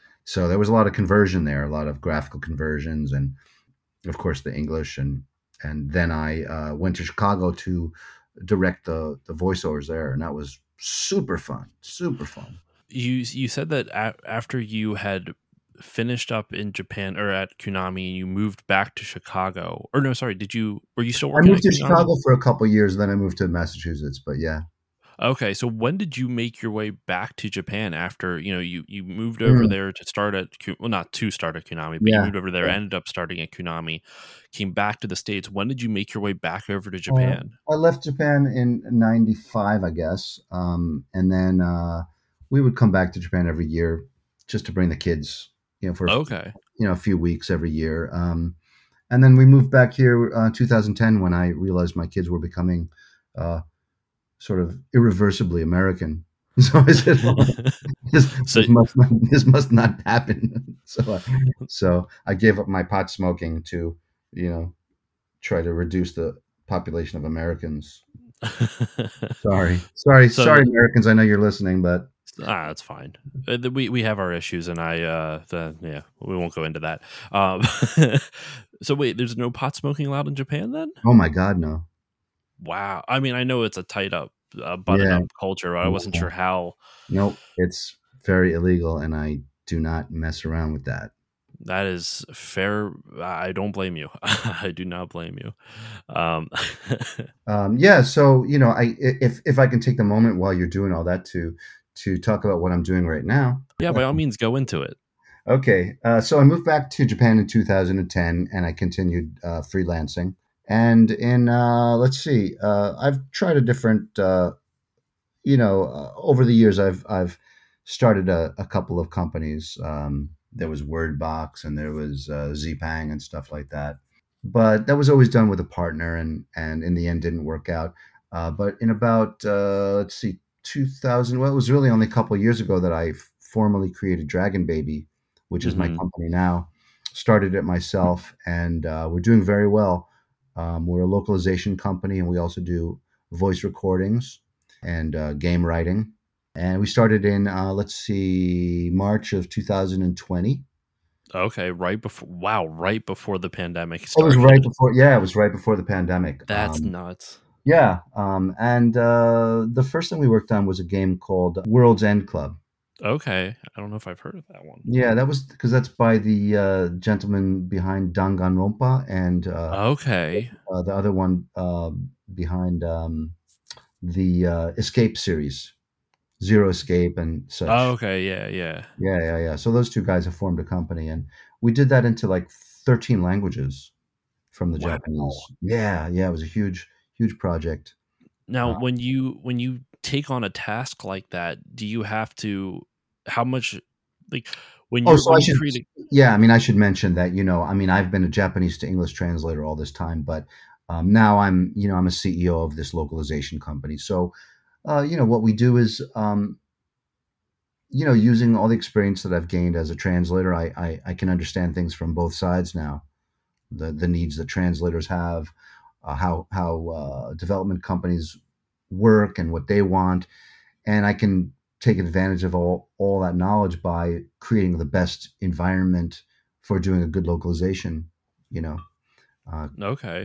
So there was a lot of conversion there, a lot of graphical conversions, and of course the English. and and then I uh, went to Chicago to direct the the voiceovers there, and that was super fun, super fun. You you said that a- after you had finished up in Japan or at Konami, you moved back to Chicago. Or no, sorry, did you were you still I working moved at to Konami? Chicago for a couple years, then I moved to Massachusetts. But yeah, Okay, so when did you make your way back to Japan after, you know, you you moved over Mm, there to start at Ku- well, not to start at Konami, but you yeah, moved over there, yeah. ended up starting at Konami, came back to the States. When did you make your way back over to Uh, Japan? I left Japan in ninety-five, I guess, um, and then uh, we would come back to Japan every year just to bring the kids, you know, for Okay. you know a few weeks every year. Um, and then we moved back here uh, two thousand ten when I realized my kids were becoming uh, sort of irreversibly American. So I said, well, this, So this must not, this must not happen. So, I, so I gave up my pot smoking to, you know, try to reduce the population of Americans. Sorry, sorry, so sorry, Americans. I know you're listening, but ah, that's fine. Uh, th- We we have our issues, and I uh, the, yeah, we won't go into that. Um, so wait, there's no pot smoking allowed in Japan then? oh my God, no. Wow. I mean, I know it's a tight up, uh, buttoned Yeah, up culture. But I wasn't yeah. sure how. Nope, it's very illegal, and I do not mess around with that. That is fair. I don't blame you. I do not blame you. Um, Um, yeah, so you know, I if if I can take the moment while you're doing all that to to talk about what I'm doing right now. yeah, by all means, go into it. Okay, uh, so I moved back to Japan in two thousand ten, and I continued uh, freelancing. And in uh, let's see, uh, I've tried a different, uh, you know, uh, over the years, I've I've started a, a couple of companies. Um, there was Wordbox, and there was uh, Zpang and stuff like that. But that was always done with a partner, and and in the end didn't work out. Uh, but in about uh, let's see, two thousand. Well, it was really only a couple of years ago that I formally created Dragon Baby, which is my Hmm. company now. Started it myself, and uh, we're doing very well. Um, we're a localization company, and we also do voice recordings and uh, game writing. And we started in uh, let's see, March of two thousand twenty. Okay, right before. Wow, right before the pandemic It was right started. before, yeah, it was right before the pandemic. That's Um, nuts. yeah, um, and uh, the first thing we worked on was a game called World's End Club. Okay, I don't know if I've heard of that one. Yeah, that was because that's by the uh, gentleman behind Danganronpa, and uh, Okay. uh, the other one uh, behind um, the uh, Escape series, Zero Escape and Oh, such. okay. Yeah. Yeah. Yeah, yeah, yeah. So those two guys have formed a company, and we did that into like thirteen languages from the Wow. Japanese. Yeah, yeah, it was a huge, huge project. Now, Uh, when you when you take on a task like that, do you have to how much like when oh, you're so when I you should, create a yeah, I mean, I should mention that, you know, I mean, I've been a Japanese to English translator all this time, but um, now I'm, you know, I'm a C E O of this localization company. So, uh, you know, what we do is, um, you know, using all the experience that I've gained as a translator, I, I, I can understand things from both sides now. The the needs that translators have, uh, how how uh, development companies work and what they want, and I can take advantage of all all that knowledge by creating the best environment for doing a good localization. You know, uh, okay.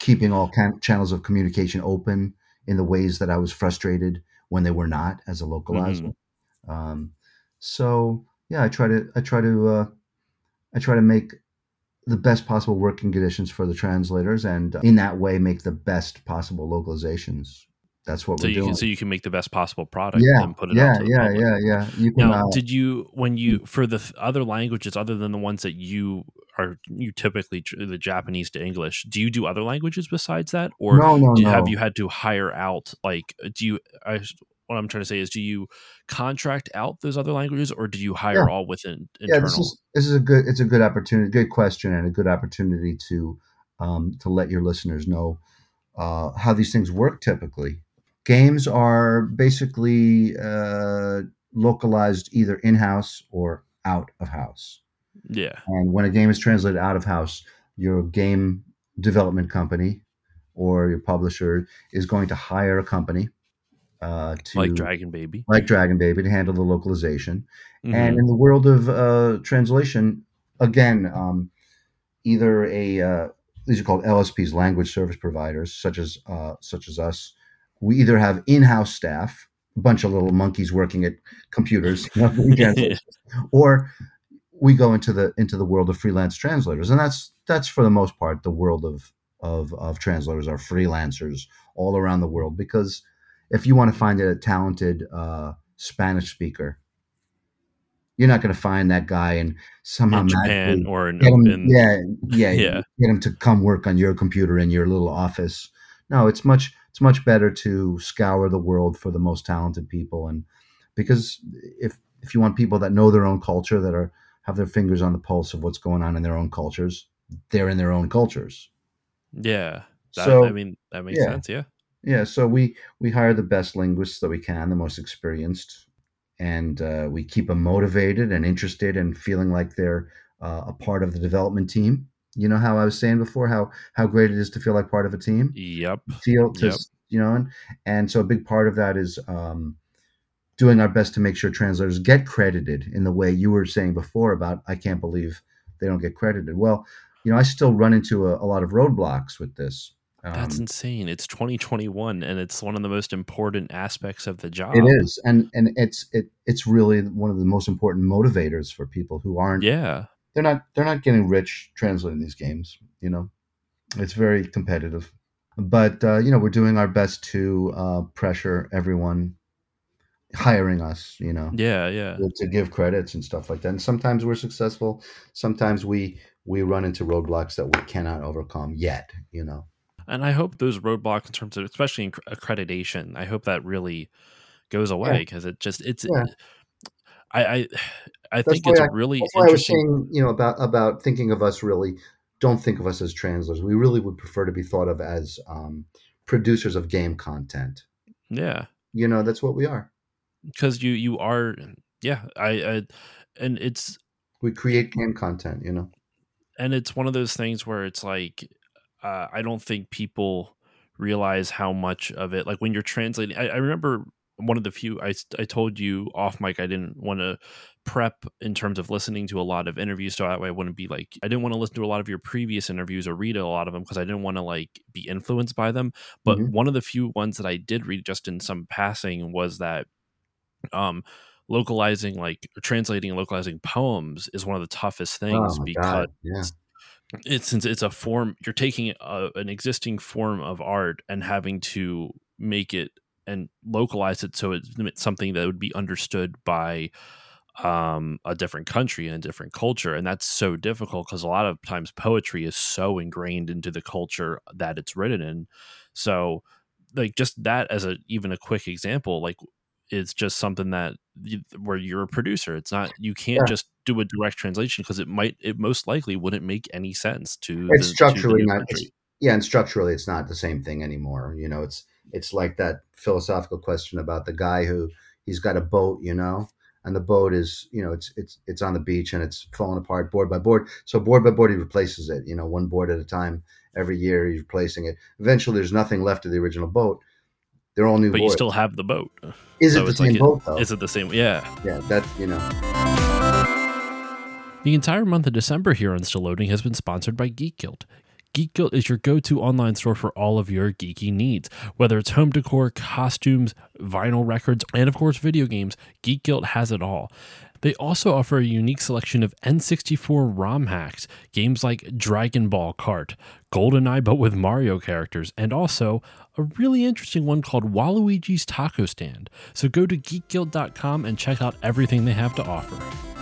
keeping all can- channels of communication open in the ways that I was frustrated when they were not as a Mm-hmm. localizer. Um, so yeah, I try to I try to uh, I try to make the best possible working conditions for the translators, and in that way make the best possible localizations. That's what So we're you can doing. so you can make the best possible product Yeah, and put it out yeah, to the yeah, public. yeah, yeah. You can. Now, Uh, did you when you for the th- other languages other than the ones that you are you typically tr- the Japanese to English, do you do other languages besides that, or no, no, do, have no. you had to hire out like do you I what I'm trying to say is do you contract out those other languages or do you Yeah, hire all within yeah. This internal? is this is a good. It's a good opportunity, good question, and a good opportunity to um, to let your listeners know uh, how these things work. Typically, games are basically uh, localized either in house or out of house. Yeah, And when a game is translated out of house, your game development company or your publisher is going to hire a company uh, like to, Dragon Baby. like Dragon Baby, to handle the localization. And Mm-hmm. in the world of uh, translation, again, um, either a uh, these are called L S Ps, language service providers, such as uh, such as us. We either have in-house staff, a bunch of little monkeys working at computers, you know, doing translations, or we go into the into the world of freelance translators, and that's that's for the most part the world of of, of translators are freelancers all around the world. Because if you want to find a talented uh, Spanish speaker, you're not going to find that guy and somehow In Japan magically or in, get him. in Yeah, yeah, yeah. get him to come work on your computer in your little office. No, it's much it's much better to scour the world for the most talented people, and because if if you want people that know their own culture, that are have their fingers on the pulse of what's going on in their own cultures, they're in their own cultures. Yeah. That I So mean that makes yeah, sense, yeah. yeah. So we we hire the best linguists that we can, the most experienced, and uh, we keep them motivated and interested and feeling like they're uh, a part of the development team. You know how I was saying before how how great it is to feel like part of a team, Yep. feel to Yep. you know, and, and so a big part of that is um, doing our best to make sure translators get credited in the way you were saying before about I can't believe they don't get credited. Well, you know, I still run into a, a lot of roadblocks with this. That's Um, insane. It's twenty twenty-one and it's one of the most important aspects of the it job. is, and and it's it it's really one of the most important motivators for people who aren't Yeah. they're not they're not getting rich translating these games. You know, it's very competitive, but uh, you know, we're doing our best to uh, pressure everyone hiring us. You know, Yeah, yeah. to give credits and stuff like that. And sometimes we're successful. Sometimes we we run into roadblocks that we cannot overcome yet. You know. And I hope those roadblocks in terms of especially in accreditation, I hope that really goes Yeah, away because it just it's yeah. I I I That's think why it's I a really that's why I was interesting. saying, you know, about about thinking of us really don't think of us as translators. We really would prefer to be thought of as um, producers of game content. Yeah, You know, that's what we are. because you you are yeah, I, I and it's We create game content, you know. and it's one of those things where it's like uh, I don't think people realize how much of it like when you're translating. I, I remember one of the few I, s- I told you off mic I didn't want to prep in terms of listening to a lot of interviews so that way I wouldn't be like I didn't want to listen to a lot of your previous interviews or read a lot of them because I didn't want to like be influenced by them. But Mhm. one of the few ones that I did read just in some passing was that um localizing like translating and localizing poems is one of the toughest Oh things my because god, yeah. it's since it's a form you're taking a, an existing form of art and having to make it and localize it so it's something that would be understood by um, a different country and a different culture, and that's so difficult because a lot of times poetry is so ingrained into the culture that it's written in. So like just that as a even a quick example like it's just something that you, where you're a producer it's not you can't Yeah. just do a direct translation because it might it most likely wouldn't make any sense to It's the to the structurally new not it's country. yeah, and structurally it's not the same thing anymore. You know, it's it's like that philosophical question about the guy who he's got a boat, you know, and the boat is, you know, it's it's it's on the beach and it's falling apart board by board. So board by board he replaces it, you know, one board at a time. Every year he's replacing it. Eventually there's nothing left of the original boat. They're all new But you still boards. have the boat, Is it so the it's like same it boat though? is it the same yeah. Yeah, that you know. The entire month of December here on Still Loading has been sponsored by Geek Guild. Geek Guild is your go-to online store for all of your geeky needs. Whether it's home decor, costumes, vinyl records, and of course video games, Geek Guild has it all. They also offer a unique selection of N sixty-four ROM hacks, games like Dragon Ball Kart, GoldenEye but with Mario characters, and also a really interesting one called Waluigi's Taco Stand. So go to geek guild dot com and check out everything they have to offer.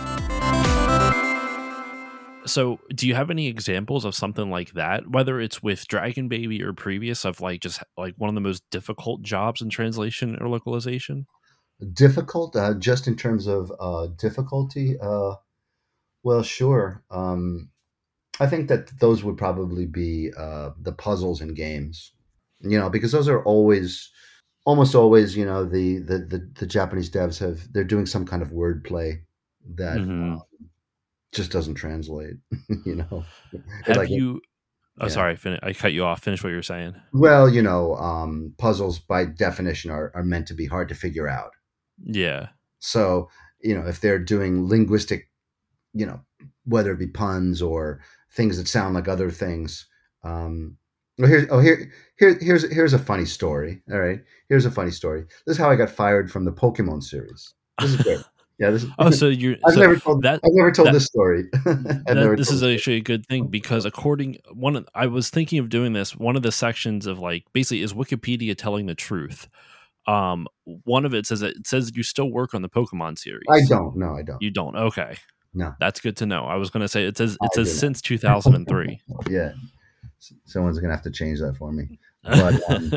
So do you have any examples of something like that, whether it's with Dragon Baby or previous, of like just like one of the most difficult jobs in translation or localization? Difficult, uh, just in terms of uh, difficulty. Uh, well, sure. Um, I think that those would probably be uh, the puzzles in games, you know, because those are always, almost always, you know, the the the, the Japanese devs have they're doing some kind of wordplay that Mm-hmm. uh, just doesn't translate, you know. It Have like you? Oh, yeah. sorry, fin- I cut you off. Finish what you were saying. Well, you know, um, puzzles by definition are are meant to be hard to figure out. Yeah. So, you know, if they're doing linguistic, you know, whether it be puns or things that sound like other things. Um, well, here's oh here here here's here's a funny story. All right, here's a funny story. This is how I got fired from the Pokemon series. This is great. Yeah, this. Oh, so you're I've so never told that I've never told that this story. I've that never this told is this story. actually a good thing, because according one of, I was thinking of doing this. One of the sections of like basically is Wikipedia telling the truth. Um, one of it says that it says you still work on the Pokemon I series. don't. No, I don't. You don't. Okay. No, That's good to know. I was going to say it says I it says do not. since two thousand three. Yeah, someone's gonna have to change that for me. But um,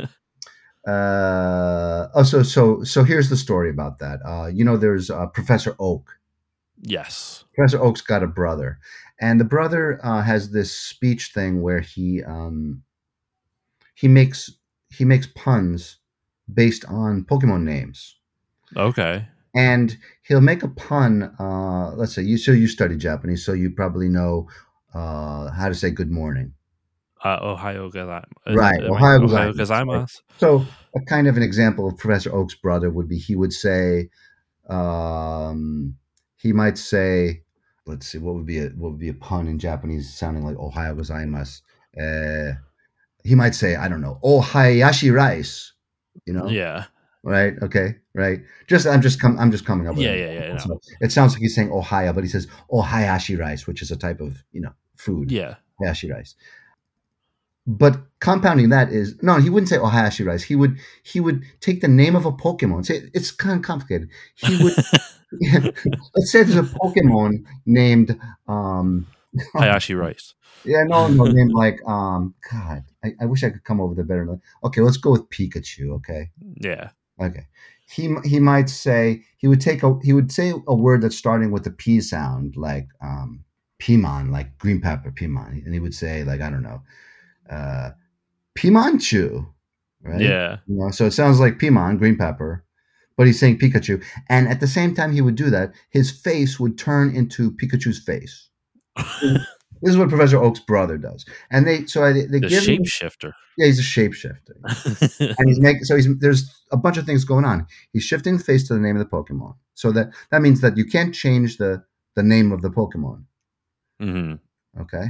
uh, oh, so so so here's the story about that. Uh, you know, there's uh, Professor Oak. Yes. Professor Oak's got a brother, and the brother uh, has this speech thing where he um, he makes he makes puns based on Pokemon names, Okay. and he'll make a pun. Uh, let's say you so you study Japanese, so you probably know uh, how to say good morning. Uh, Ohio gozaimasu. Is that Right. am I Ohio Ohio gozaimasu. Right. gozaimasu? So a kind of an example of Professor Oak's brother would be he would say, um, he might say, let's see, what would be a what would be a pun in Japanese sounding like Ohio gozaimasu? Uh, he might say, I don't know, oh Hayashi rice, you know, Yeah. right? Okay, right. Just I'm just com- I'm just coming up with Yeah. an Yeah. Yeah. example. No. So it sounds like he's saying Ohio, but he says oh Hayashi rice, which is a type of you know food, Yeah. Hayashi rice. But compounding that is no, he wouldn't say Ohashi rice. He would he would take the name of a Pokemon. Say it's kind of complicated. He would let's say there's a Pokemon named um Hayashi rice. yeah no no named like um God I, I wish I could come over the better. Okay, let's go with Pikachu. Okay, Yeah. okay. He he might say he would take a he would say a word that's starting with a P sound like um Pimon like green pepper Pimon, and he would say like I don't know. Uh, Pimanchu, right? Yeah. You know, so it sounds like Pimon, green pepper, but he's saying Pikachu. And at the same time he would do that, his face would turn into Pikachu's face. This is what Professor Oak's brother does. And they so I, they The give him shapeshifter. yeah, he's a shapeshifter. And he's making so he's there's a bunch of things going on. He's shifting the face to the name of the Pokemon. So that that means that you can't change the the name of the Pokemon. hmm Okay.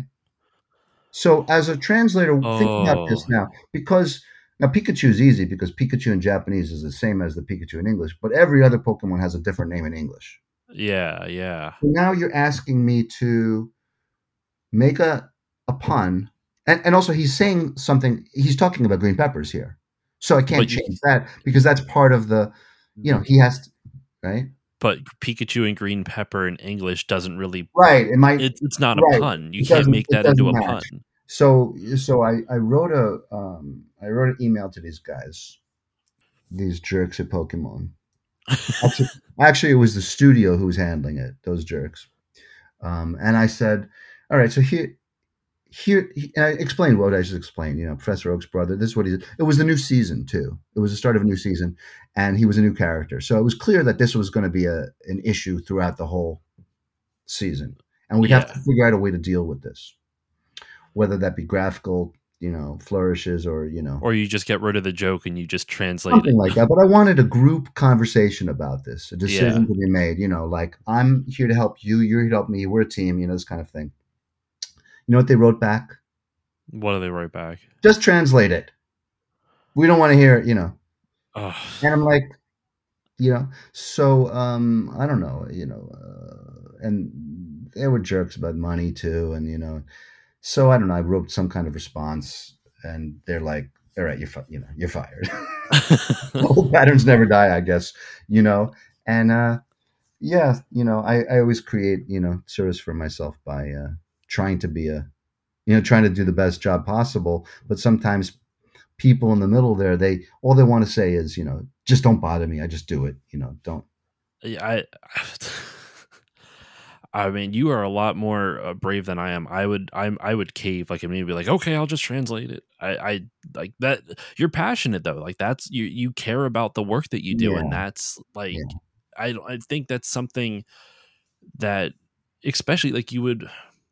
So as a translator, think about this Oh, now, because now Pikachu is easy because Pikachu in Japanese is the same as the Pikachu in English, but every other Pokemon has a different name in English. yeah. Yeah. So now you're asking me to make a, a pun, and, and also he's saying something, he's talking about green peppers here. So I can't But you, change that because that's part of the, you know, he has to, right? but Pikachu and green pepper in English doesn't really. Right. It might, It, it's not a right. pun. You It can't doesn't, make it that into doesn't a match. pun. So, so I, I wrote a, um, I wrote an email to these guys, these jerks at Pokemon. Actually, actually, it was the studio who was handling it. Those jerks. Um, and I said, "All right, so here, here." And I explained what I just explained. You know, Professor Oak's brother. This is what he did. It was the new season too. It was the start of a new season, and he was a new character. So it was clear that this was going to be a an issue throughout the whole season, and we'd have Yeah. to figure out a way to deal with this, whether that be graphical, you know, flourishes, or you know, Or you just get rid of the joke and you just translate something it. like that. But I wanted a group conversation about this, a decision Yeah. to be made. You know, like I'm here to help you, you're here to help me, we're a team. You know, this kind of thing. You know what they wrote back? What do they write back? Just translate it. We don't want to hear it, you know. Ugh. And I'm like, you know, so um, I don't know, you know, uh, and they were jerks about money too, and you know, so I don't know. I wrote some kind of response, and they're like, "All right, you're fi- you know, you're fired." Old patterns never die, I guess, you know. And uh, yeah, you know, I, I always create, you know, service for myself by uh, trying to be a, you know, trying to do the best job possible. But sometimes people in the middle there, they all they want to say is, you know, just don't bother me. I just do it. You know, don't. Yeah, I I mean, you are a lot more uh, brave than I am. I would, I'm, I would cave like and maybe be like, okay, I'll just translate it. I, I like that. You're passionate though. Like that's you, you care about the work that you do, and Yeah, that's like, yeah, I, don't- I think that's something that, especially like you would,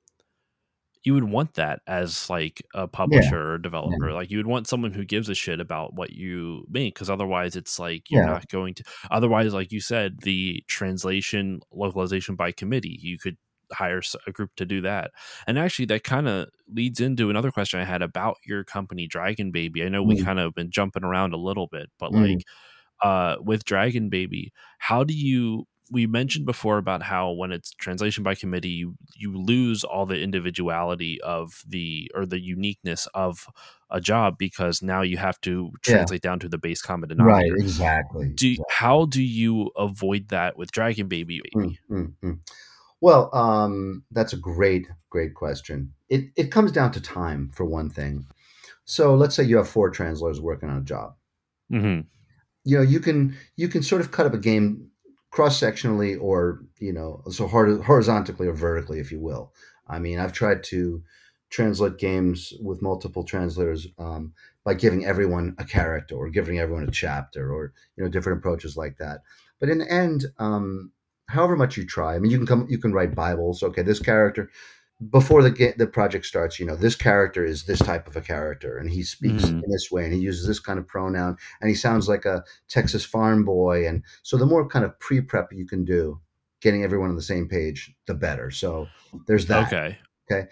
you would want that as like a yeah, publisher or yeah, developer. Like you would want someone who gives a shit about what you make, because otherwise it's like you're yeah, not going to. Otherwise, like you said, the translation localization by committee, you could hire s- a group to do that. And actually, that kind of leads into another question I had about your company, Dragon Baby. I know we mm, kind of been jumping around a little bit, but mm, like uh, with Dragon Baby, how do you? We mentioned before about how when it's translation by committee, you you lose all the individuality of the or the uniqueness of a job because now you have to yeah. translate down to the base common Right, denominator. exactly, Do exactly. how do you avoid that with Dragon Baby? Mm, mm, mm. Well, um, that's a great, great question. It it comes down to time for one thing. So let's say you have four translators working on a job. Hmm. You know, you can you can sort of cut up a game cross sectionally, or you know, so hor- horizontally or vertically, if you will. I mean, I've tried to translate games with multiple translators um, by giving everyone a character or giving everyone a chapter, or you know, different approaches like that. But in the end, um, however much you try, I mean, you can come, you can write Bibles. Okay, this character before the ga- the project starts, you know, this character is this type of a character, and he speaks Hmm. in this way, and he uses this kind of pronoun, and he sounds like a Texas farm boy. And so, the more kind of pre prep you can do, getting everyone on the same page, the better. So there's that. Okay. Okay.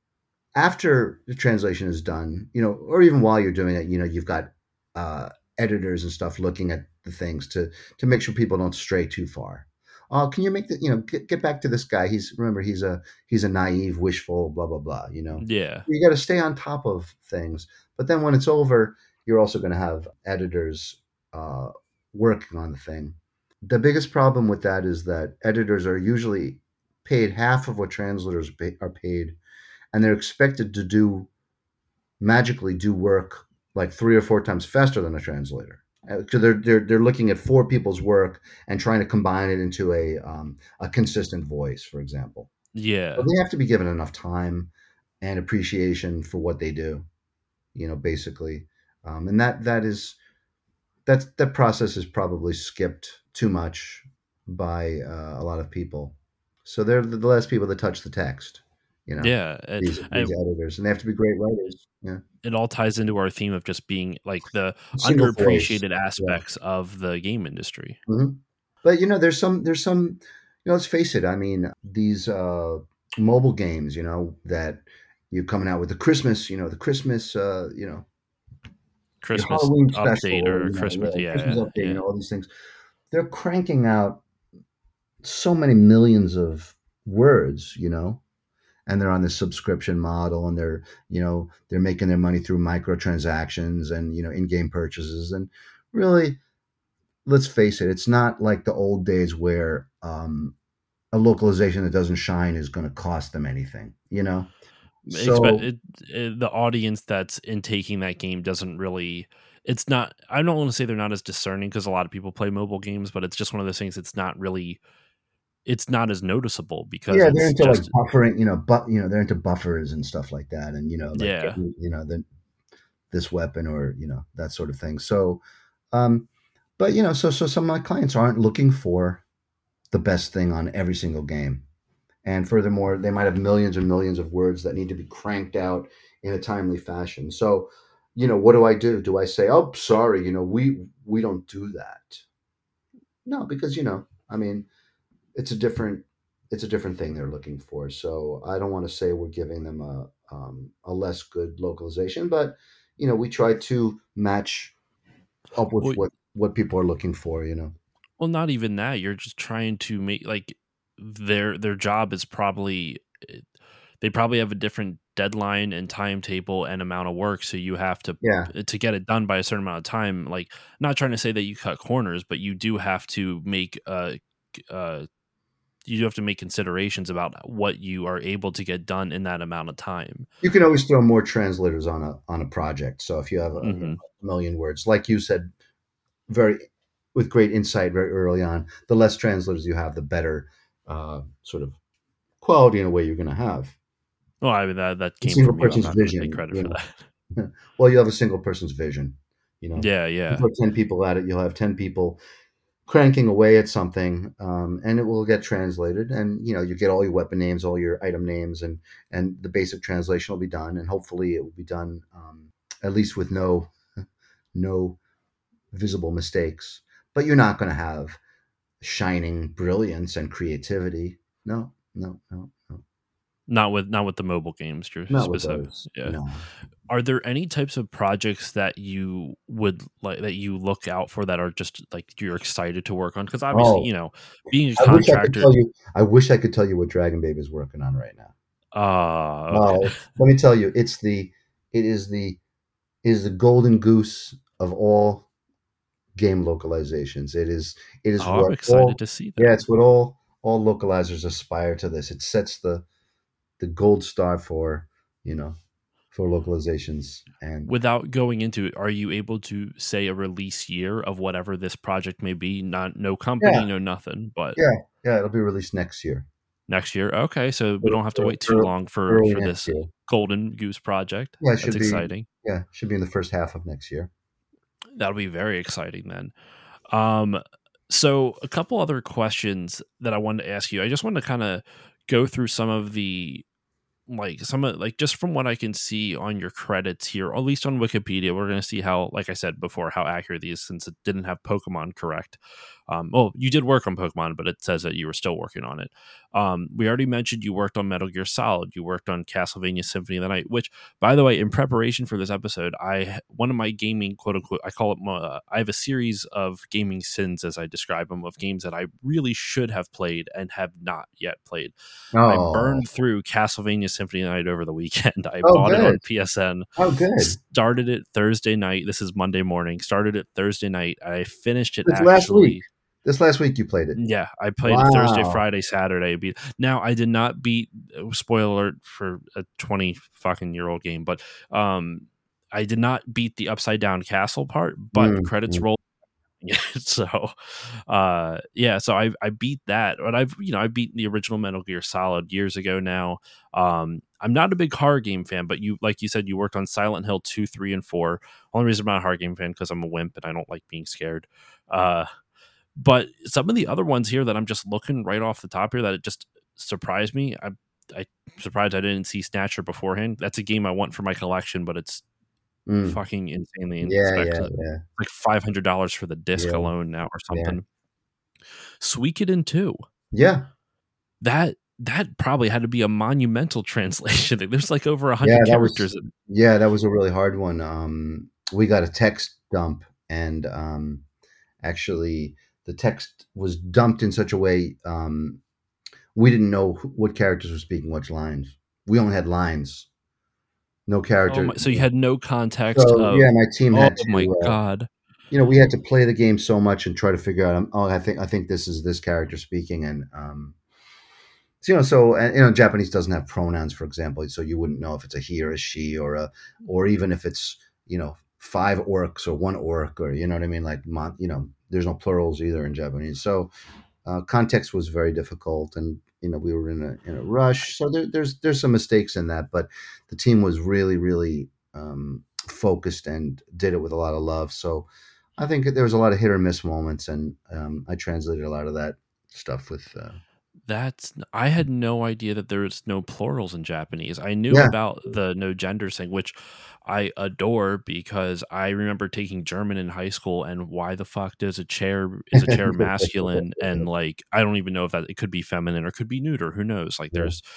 After the translation is done, you know, or even while you're doing it, you know, you've got uh, editors and stuff looking at the things to to make sure people don't stray too far. Oh, can you make the, you know, get, get back to this guy? He's, remember, he's a he's a naive, wishful, blah blah blah. You know, Yeah. you got to stay on top of things. But then when it's over, you're also going to have editors uh, working on the thing. The biggest problem with that is that editors are usually paid half of what translators pay, are paid, and they're expected to do magically do work like three or four times faster than a translator. So they're, they're they're looking at four people's work and trying to combine it into a um, a consistent voice, for example. But Yeah. they have to be given enough time and appreciation for what they do. You know, basically, um, and that that is that that process is probably skipped too much by uh, a lot of people. So they're the less people that touch the text. You know, Yeah. And, these these and editors, and they have to be great writers. Yeah. it all ties into our theme of just being like the Single voice. underappreciated Yeah. aspects of the game industry. Mhm. But, you know, there's some there's some you know, let's face it, I mean, these, uh, mobile games, you know, that you're coming out with the Christmas, you know, the Christmas, uh, you know, your Christmas Halloween special, update or, or you know, Christmas, yeah, Christmas yeah, update, you yeah, know, all these things. They're cranking out so many millions of words, you know, and they're on this subscription model, and they're, you know, they're making their money through microtransactions and, you know, in-game purchases. And really, let's face it, it's not like the old days where um, a localization that doesn't shine is going to cost them anything, you know? expect So, it, it, the audience that's intaking that game doesn't really. It's not. I don't want to say they're not as discerning because a lot of people play mobile games, but it's just one of those things. It's not really. It's not as noticeable because yeah, they're it's into like just buffering, you know, but, you know, they're into buffers and stuff like that. And, you know, like yeah, getting, you know, the, this weapon, or, you know, that sort of thing. So, um, but, you know, so, so some of my clients aren't looking for the best thing on every single game. And furthermore, they might have millions and millions of words that need to be cranked out in a timely fashion. So, you know, what do I do? Do I say, "Oh, sorry, you know, we we don't do that"? No, because, you know, I mean, it's a different it's a different thing they're looking for. So I don't want to say we're giving them a, um, a less good localization. But you know, we try to match up with Well, what what people are looking for. You know. well, not even that. You're just trying to make like their their job is probably eh, they probably have a different deadline and timetable and amount of work, so you have to Yeah. eh, to get it done by a certain amount of time. Like, not trying to say that you cut corners, but you do have to make uh uh you do have to make considerations about what you are able to get done in that amount of time. You can always throw more translators on a on a project. So if you have a, you Hmm. know, a million words, like you said, very with great insight very early on, the less translators you have, the better uh, sort of quality in a way you're going to have. Well, I mean that that A came single from you. I'm person's not going to take vision, credit you for know. that. Well, you have a single person's vision. You know, Yeah, you yeah. put ten people at it, you'll have ten people cranking away at something, um, and it will get translated. And you know, you get all your weapon names, all your item names, and and the basic translation will be done. And hopefully, it will be done um, at least with no no visible mistakes. But you're not going to have shining brilliance and creativity. No, no, no, no, Not with not with the mobile games. You're not with specific. those. Yeah. No. Are there any types of projects that you would like that you look out for that are just like you're excited to work on? Because obviously, Oh, you know, being a I wish I could contractor. tell you. I wish I could tell you what Dragon Babe is working on right now. Ah, okay. Oh, let me tell you, it's the it is the it is the golden goose of all game localizations. It is it is Oh, I'm what excited all to see yeah, that. it's what all all localizers aspire to this. It sets the the gold star for, you know, for localizations. And Without going into it, are you able to say a release year of whatever this project may be? Not no yeah, company, no nothing, but yeah, yeah, it'll be released next year. next year. Okay, so we Ear- don't have to ear- wait too ear- long for Early for next this year. Golden Goose project. Yeah, it That's should be exciting. yeah, should be in the first half of next year. That'll be very exciting then. Um, so a couple other questions that I wanted to ask you. I just wanted to kind of go through some of the like some of like just from what I can see on your credits here, or at least on Wikipedia, we're going to see how, like I said before, how accurate these since it didn't have Pokemon correct. Um, well, you did work on Pokemon, but it says that you were still working on it. Um, we already mentioned you worked on Metal Gear Solid. You worked on Castlevania Symphony of the Night, which, by the way, in preparation for this episode, I one of my gaming quote unquote, I call it. My, uh, I have a series of gaming sins, as I describe them, of games that I really should have played and have not yet played. I Oh, burned through Castlevania Symphony of the Night over the weekend. I oh, bought it good. on P S N, Oh, good. started it Thursday night. This is Monday morning. Started it Thursday night. I finished it This last week. actually. This last week you played it. Yeah, I played it Thursday, Wow. Friday, Saturday. Beat now. I did not beat. Spoiler alert for a twenty fucking year old game, but um, I did not beat the upside down castle part. But Mm, credits mm, roll. so uh yeah so i i beat that, but I've you know I beat the original Metal Gear Solid years ago now. um I'm not a big horror game fan, but you like you said you worked on Silent Hill two, three, and four. Only reason I'm not a horror game fan because I'm a wimp and I don't like being scared. uh but some of the other ones here that I'm just looking right off the top here that it just surprised me. i I surprised I didn't see Snatcher beforehand. That's a game I want for my collection, but it's mm. fucking insanely Yeah, yeah, expensive. yeah, Like five hundred dollars for the disc yeah, alone now or yeah, something. Suikoden two. yeah, That that probably had to be a monumental translation. There's like over a yeah. hundred That was characters. In, yeah, that was a really hard one. Um, we got a text dump, and um, actually, the text was dumped in such a way um, we didn't know who- what characters were speaking which lines. We only had lines, no oh character. my! So you had no context So yeah, of. my team Oh had my to. Uh, god! you know, we had to play the game so much and try to figure out. Um, oh, I think I think this is this character speaking, and um, so, you know, so and, you know, Japanese doesn't have pronouns, for example, so you wouldn't know if it's a he or a she or a, or even if it's you know five orcs or one orc or you know what I mean, like mon, you know, there's no plurals either in Japanese. So uh, context was very difficult, and you know we were in a in a rush, so there, there's there's some mistakes in that, but the team was really really um, focused and did it with a lot of love. So I think there was a lot of hit or miss moments, and um, I translated a lot of that stuff with. Uh, That's I had no idea that there's no plurals in Japanese. I knew yeah, about the no gender thing, which I adore because I remember taking German in high school, and why the fuck does a chair is a chair masculine, and like I don't even know if that it could be feminine or could be neuter. Who knows? Like yeah, there's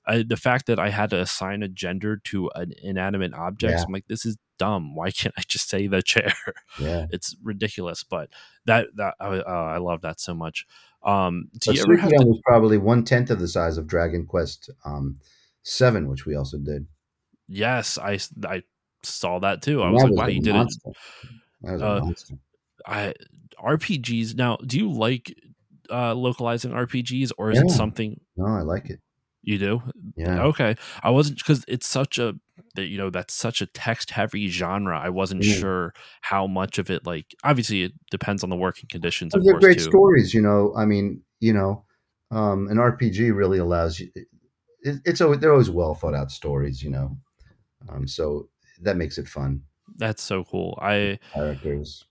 I, the fact that I had to assign a gender to an inanimate object, Yeah, I'm like, this is dumb. Why can't I just say the chair? yeah. It's ridiculous. But that that I, uh, I love that so much. Um, do But you ever have Suikoden to? was probably one tenth of the size of Dragon Quest um, Seven, which we also did. Yes, I I saw that too. I And was that like, was wow, a you did it. monster. That was a Uh, monster. I R P Gs now. Do you like uh, localizing R P Gs, or is Yeah. it something No, I like it. you do? Yeah. Okay, I wasn't because it's such a that you know that's such a text heavy genre. I wasn't Mm. sure how much of it. Like, obviously, it depends on the working conditions, of They're course, great too. stories, you know. I mean, you know, um, an R P G really allows you. It, it's always they're always well thought out stories, you know. Um, so that makes it fun. That's so cool. I Characters.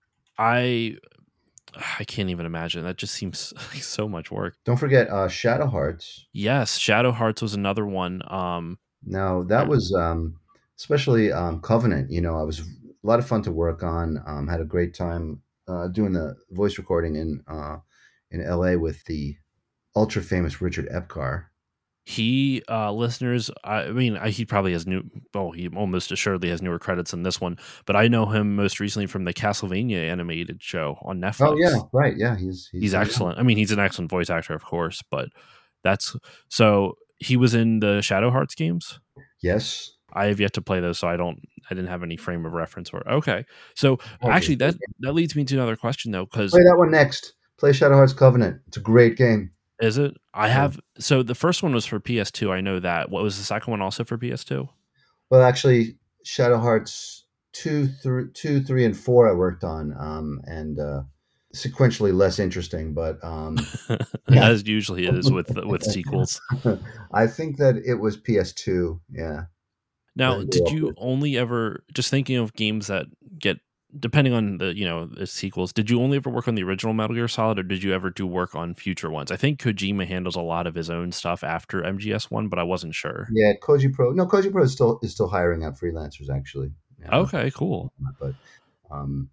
I I can't even imagine. That just seems like so much work. Don't forget uh, Shadow Hearts. Yes, Shadow Hearts was another one. Um, Now that I- was um, especially um, Covenant. You know, I was a lot of fun to work on. Um, had a great time uh, doing the voice recording in uh, in L A with the ultra famous Richard Epcar. he uh listeners, I mean, I, he probably has new. Oh, he almost assuredly has newer credits in this one. But I know him most recently from the Castlevania animated show on Oh yeah, Netflix. right. Yeah, he's he's He's done that. excellent. I mean, he's an excellent voice actor, of course. But that's so he was in the Shadow Hearts games. Yes. I have yet to play those, so I don't. I didn't have any frame of reference for it. Okay, so Oh, it's a actually, great that game. that leads me to another question though, because Play that one next. Play Shadow Hearts Covenant. It's a great game. is it? I Yeah. have. So the first one was for P S two. I know that. What was the second one also for P S two? Well, actually, Shadow Hearts two, three, two, three, and four I worked on, um, and uh, sequentially less interesting, but um, yeah. As usually is with with sequels. I think that it was P S two. Yeah. I Now, think they're did all you good. only ever just thinking of games that get depending on the you know the sequels? Did you only ever work on the original Metal Gear Solid, or did you ever do work on future ones? I think Kojima handles a lot of his own stuff after M G S one, but I wasn't sure. Yeah, Koji Pro. No, Koji Pro is still is still hiring out freelancers actually. Yeah, Okay, cool. but um,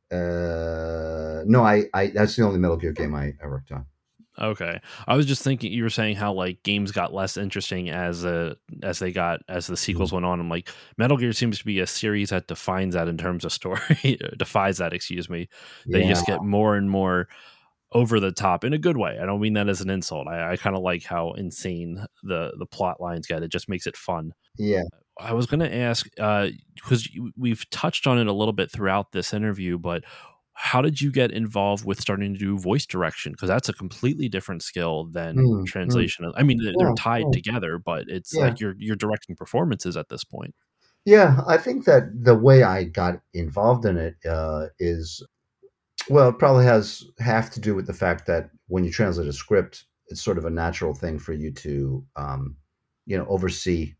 uh, no, I, I that's the only Metal Gear game I, I worked on. Okay, I was just thinking you were saying how like games got less interesting as uh as they got as the sequels went on. I'm like, Metal Gear seems to be a series that defines that in terms of story, defies that. Excuse me. They Yeah, just get more and more over the top in a good way. I don't mean that as an insult. I, I kind of like how insane the the plot lines get. It just makes it fun. yeah. I was going to ask because we've touched on it a little bit throughout this interview, but how did you get involved with starting to do voice direction? Because that's a completely different skill than Mm, mm. translation. I mean, they're they're Yeah, tied yeah, together, but it's yeah. like you're you're directing performances at this point. Yeah, I think that the way I got involved in it uh, is well, it probably has half to do with the fact that when you translate a script, it's sort of a natural thing for you to, um, you know, oversee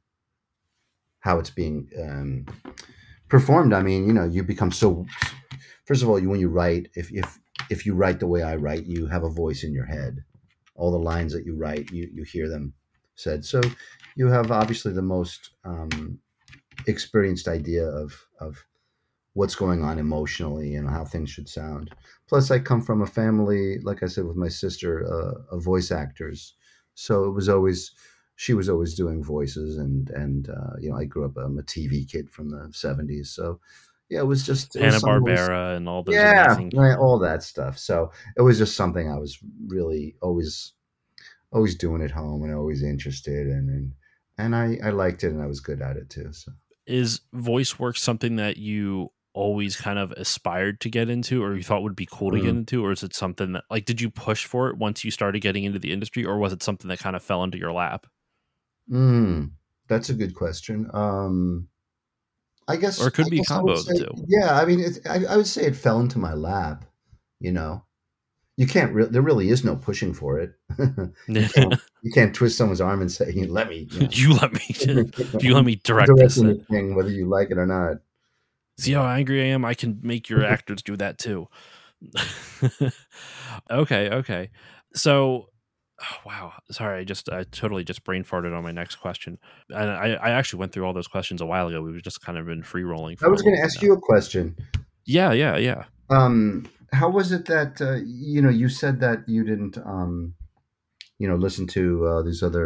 how it's being um, performed. I mean, you know, you become so. First of all, you when you write, if if if you write the way I write, you have a voice in your head. All the lines that you write, you you hear them said. So you have obviously the most um, experienced idea of of what's going on emotionally and how things should sound. Plus, I come from a family, like I said, with my sister, uh, of voice actors. So it was always, she was always doing voices, and and uh, you know, I grew up. I'm a T V kid from the seventies, so yeah, it was just it was Hanna something. That was, Barbera and all those yeah, amazing. right, all that stuff. So it was just something I was really always always doing at home and always interested in, and and I I liked it and I was good at it too. So. Is voice work something that you always kind of aspired to get into, or you thought would be cool to get Mm. into, or is it something that like did you push for it once you started getting into the industry, or was it something that kind of fell into your lap? Mm, that's a good question. Um, I Or guess it could I be a guess I would combo of the say, two. yeah. I mean, it's, I, I would say it fell into my lap. You know, you can't. Re- there really is no pushing for it. You can't. You can't twist someone's arm and say, "Let me." You you let me you let I'm me direct this. directing this thing, whether you like it or not. See how angry I am? I can make your actors do that too. okay, okay. So, oh, wow. Sorry, I just I totally just brain farted on my next question, and I, I actually went through all those questions a while ago. We've just kind of been free rolling I for a was going little to bit ask now. you a question. Yeah, yeah, yeah. Um, how was it that uh, you know you said that you didn't um, you know listen to uh, these other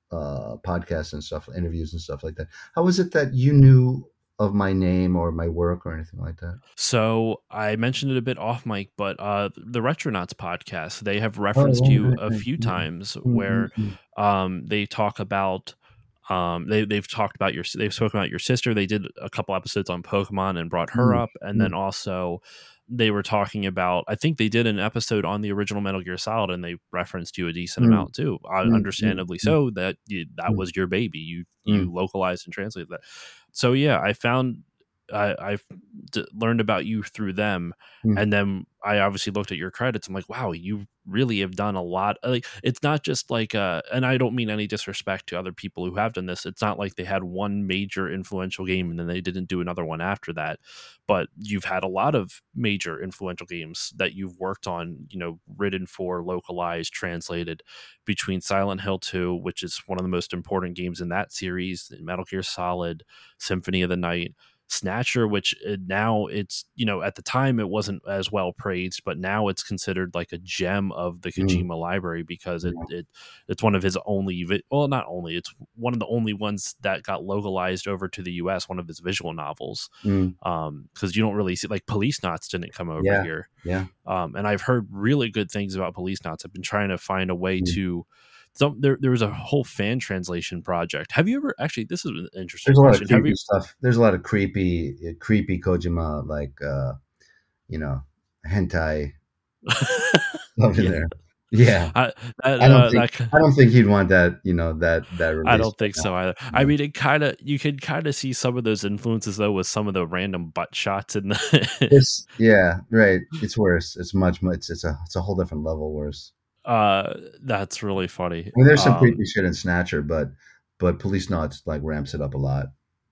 uh, podcasts and stuff, interviews and stuff like that. How was it that you knew of my name or my work or anything like that? So I mentioned it a bit off mic, but uh, the Retronauts podcast, they have Oh, referenced right, you right, a right. few Mm, times mm, mm, where mm, um, they talk about um, they they've talked about your they've spoken about your sister. They did a couple episodes on Pokemon and brought her mm, up, and then mm, also they were talking about. I think they did an episode on the original Metal Gear Solid, and they referenced you a decent mm, amount too. Uh, mm, mm, understandably mm, so, that you, that mm, was your baby. You mm, you localized and translated that. So yeah, I found I, I've d- learned about you through them, mm, and then I obviously looked at your credits. I'm like, wow, you really have done a lot. Like, it's not just like, uh, and I don't mean any disrespect to other people who have done this. It's not like they had one major influential game and then they didn't do another one after that. But you've had a lot of major influential games that you've worked on, you know, written for, localized, translated, between Silent Hill two, which is one of the most important games in that series, Metal Gear Solid, Symphony of the Night, Snatcher, which uh, now it's, you know, at the time it wasn't as well praised, but now it's considered like a gem of the mm, Kojima library because it, yeah, it it's one of his only vi- well, not only, it's one of the only ones that got localized over to the U S, one of his visual novels. mm, Um because you don't really see, like, Police Knots didn't come over yeah, here. yeah, Um and I've heard really good things about Police Knots. I've been trying to find a way mm. to some there there was a whole fan translation project. Have you ever actually, this is an interesting There's a lot of question. Have creepy you stuff. There's a lot of creepy, uh, creepy Kojima, like, uh, you know, hentai stuff in yeah. there. Yeah, I that, I don't uh, think that I don't think he'd want that, you know, that that I released don't right think so either. now. I No. mean, it kinda, you can kinda see some of those influences, though, with some of the random butt shots in the It's yeah, right. It's worse. It's much, much. It's, it's a it's a whole different level worse. uh, that's really funny. I mean, there's some Um, creepy shit in Snatcher, but but Police Knots like ramps it up a lot.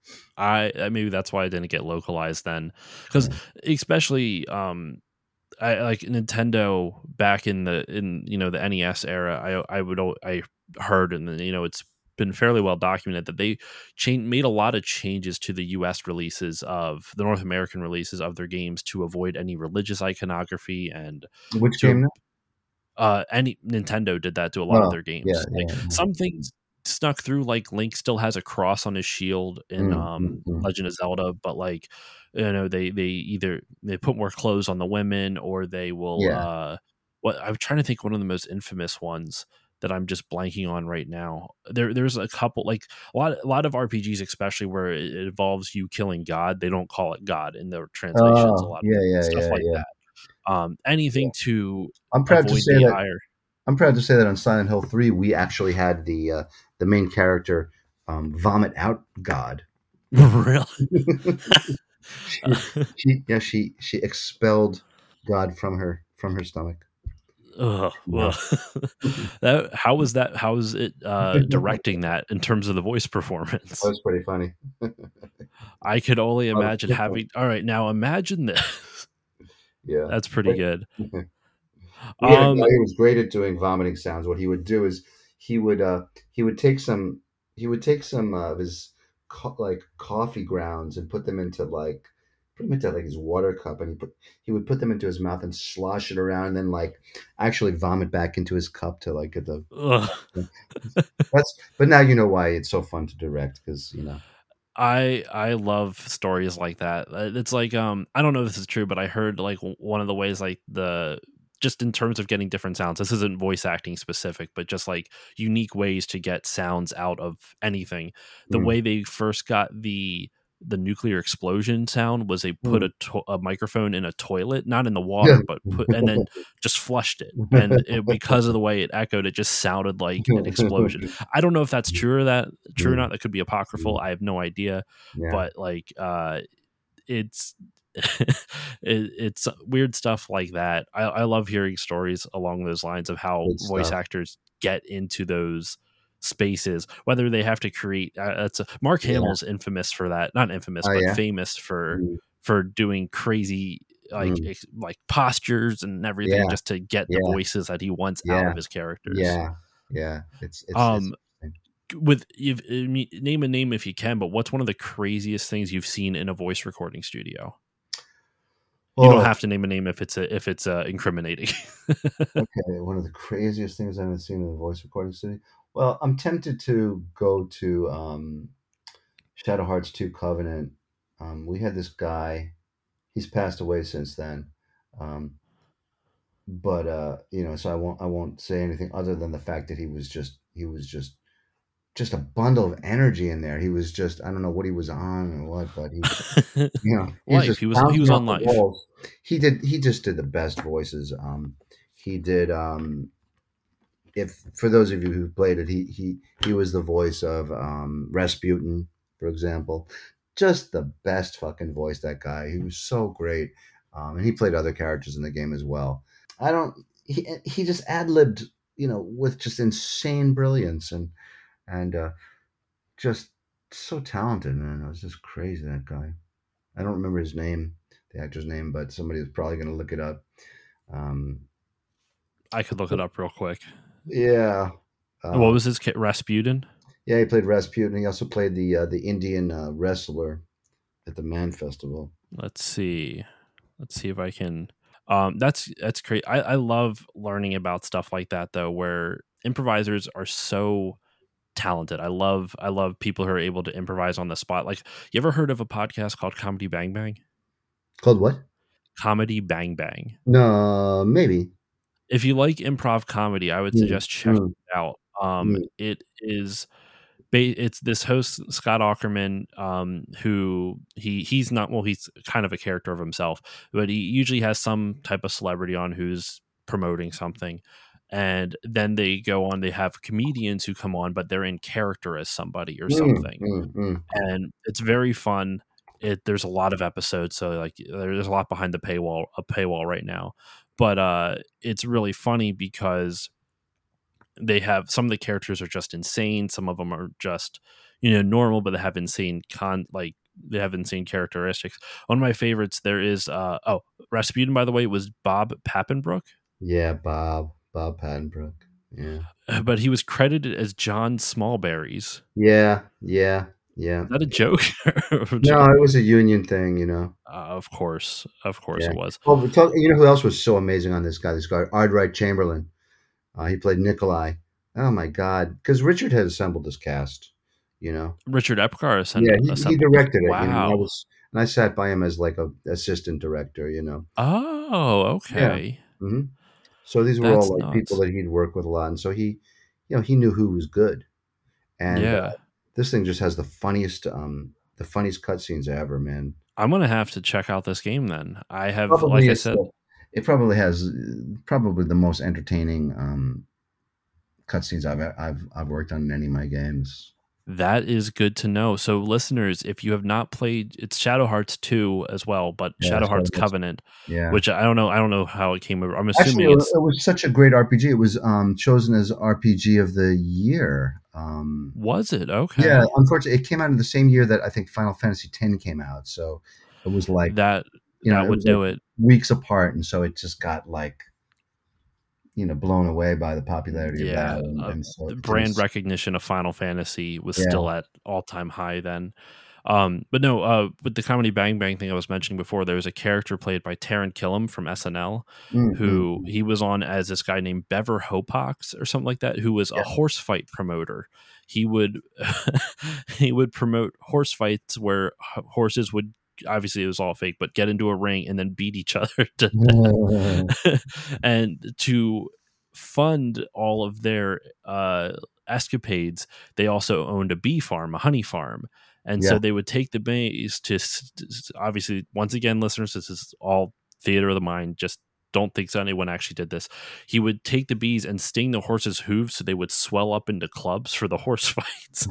I uh, maybe that's why I didn't get localized then, because Yeah. especially, um, I like Nintendo back in the in you know the N E S era. I I would al- I heard, and then, you know, it's been fairly well documented that they changed made a lot of changes to the U S releases of the North American releases of their games to avoid any religious iconography and Which game to now? uh any Nintendo did that to a lot of Oh, their yeah, games. Like, yeah. Yeah. some things snuck through, like Link still has a cross on his shield in Mm, mm, um mm. Legend of Zelda, but, like, you know, they they either they put more clothes on the women, or they will Yeah. uh what I'm trying to think, one of the most infamous ones that I'm just blanking on right now. There there's a couple, like, a lot a lot of R P Gs, especially where it it involves you killing God, they don't call it God in their translations a Oh, lot of yeah, yeah, stuff yeah, like yeah, that. Um yeah. anything to I'm proud to avoid say the that ire. I'm proud to say that on Silent Hill three, we actually had the uh, the main character um, vomit out God. Really? she, she, yeah, she she expelled God from her from her stomach. Ugh, Wow. ugh. That, how was that, how was it, uh, directing that in terms of the voice That performance? was pretty funny. I could only Oh, imagine having, alright, now imagine this. yeah. That's pretty good. We had a guy Um, who was great at doing vomiting sounds. What he would do is he would uh he would take some he would take some uh, of his co- like coffee grounds and put them into like put them into like his water cup, and he put he would put them into his mouth and slosh it around, and then like actually vomit back into his cup to like get the ugh. that's but now you know why it's so fun to direct because you know I I love stories like that. Uh, It's like, um I don't know if this is true, but I heard, like, w- one of the ways, like, the just in terms of getting different sounds. This isn't voice acting specific, but just like unique ways to get sounds out of anything. The mm, way they first got the the nuclear explosion sound was they put mm. a, to- a microphone in a toilet, not in the Yeah. water, but put, and then just flushed it. And it, because of the way it echoed, it just sounded like an explosion. I don't know if that's true or that true or Mm, not. That could be apocryphal. mm, I have no idea. yeah, But, like, uh, it's it, it's weird stuff like that. I, I love hearing stories along those lines of how good voice stuff. actors get into those spaces, whether they have to create. Uh, that's a, Mark Yeah. Hamill's infamous for that. Not infamous, Oh but yeah. famous for Mm, for doing crazy, like mm. ex- like postures and everything, Yeah. just to get the Yeah. voices that he wants out Yeah. of his characters. Yeah, yeah, it's it's it's Um, interesting. with if, I mean, name a name if you can, but what's one of the craziest things you've seen in a voice recording studio? You don't Oh, have to name a name if it's a, if it's uh, incriminating. okay, one of the craziest things I haven't seen in a voice recording studio. Well, I'm tempted to go to um, Shadow Hearts two Covenant. Um, we had this guy. He's passed away since then. Um, but uh, you know, so I won't I won't say anything other than the fact that he was just he was just just a bundle of energy in there. He was just I don't know what he was on or what, but he you know he was Life. just He was he bouncing was off on the life. walls. He did he just did the best voices. Um, he did um, if for those of you who played it, he he he was the voice of um, Rasputin, for example. Just the best fucking voice, that guy. He was so great, um, and he played other characters in the game as well. I don't. He he just ad libbed, you know, with just insane brilliance and and uh, just so talented, man. It was just crazy, that guy. I don't remember his name, the actor's name, but somebody is probably going to look it up. Um, I could look it up real quick. yeah. What Um, was his kit? Rasputin? yeah, he played Rasputin. He also played the uh, the Indian uh, wrestler at the Man Festival. Let's see. Let's see if I can. Um, that's that's great. I, I love learning about stuff like that though, where improvisers are so talented. I love I love people who are able to improvise on the spot. Like, you ever heard of a podcast called Comedy Bang Bang? Called what? Comedy Bang Bang. No, maybe. If you like improv comedy, I would Mm, suggest checking mm, it out. Um, mm, it is ba- it's this host Scott Ackerman, um, who he he's not well, he's kind of a character of himself, but he usually has some type of celebrity on who's promoting something, and then they go on. They have comedians who come on, but they're in character as somebody or mm, something, mm, mm. and it's very fun. It there's a lot of episodes, so like there's a lot behind the paywall a paywall right now, but uh, it's really funny because they have some of the characters are just insane. Some of them are just, you know, normal, but they have insane con like they have insane characteristics. One of my favorites there is uh oh Rasputin, by the way, was Bob Pappenbrook, Yeah, Bob. Bob Pattenbrook. Yeah. but he was credited as John Smallberries. Yeah, yeah, yeah. Is that a joke? No, it was a union thing, you know. uh, of course, of course Yeah. it was. Well, but talk, you know who else was so amazing on this guy? This guy, Ardwright Chamberlain. Uh, he played Nikolai. Oh my God! Because Richard had assembled this cast, you know. Richard Epcar Yeah, assembled, he, he assembled this. directed it, you know. And I Wow. was and I sat by him as like a assistant director, you know. Oh, Yeah. okay. hmm So these were all That's like people nuts. that he'd worked with a lot, and so he, you know, he knew who was good. And uh, Yeah. this thing just has the funniest, um, the funniest cutscenes ever, man. I'm gonna have to check out this game then. I have, like Probably I it's said, the, it probably has uh, probably the most entertaining um, cutscenes I've I've I've worked on in any of my games. that is good to know. So, listeners, if you have not played, it's Shadow Hearts two as well, but Yeah, Shadow so Hearts that's Covenant, yeah. which I don't know, I don't know how it came over. I'm Actually, assuming it was, it's it was such a great R P G. It was um, chosen as R P G of the year. Um, was it yeah, okay? unfortunately, it came out in the same year that I think Final Fantasy X came out. So it was like That you know that it would was like do it. weeks apart, and so it just got like you know blown away by the popularity of that, Yeah, and, uh, and so the it brand was recognition of Final Fantasy was yeah. still at all time high then. Um, but no, uh, with the Comedy Bang Bang thing I was mentioning before, there was a character played by Taron Killam from S N L, Mm, mm, who mm. he was on as this guy named Bever Hopox or something like that, who was a Yeah. horse fight promoter. He would he would promote horse fights where h- horses would, obviously it was all fake, but get into a ring and then beat each other to death. And to fund all of their uh, escapades, they also owned a bee farm, a honey farm. And Yeah. so they would take the bees to, obviously, once again, listeners, this is all theater of the mind. Just don't think so anyone actually did this. He would take the bees and sting the horses' hooves so they would swell up into clubs for the horse fights.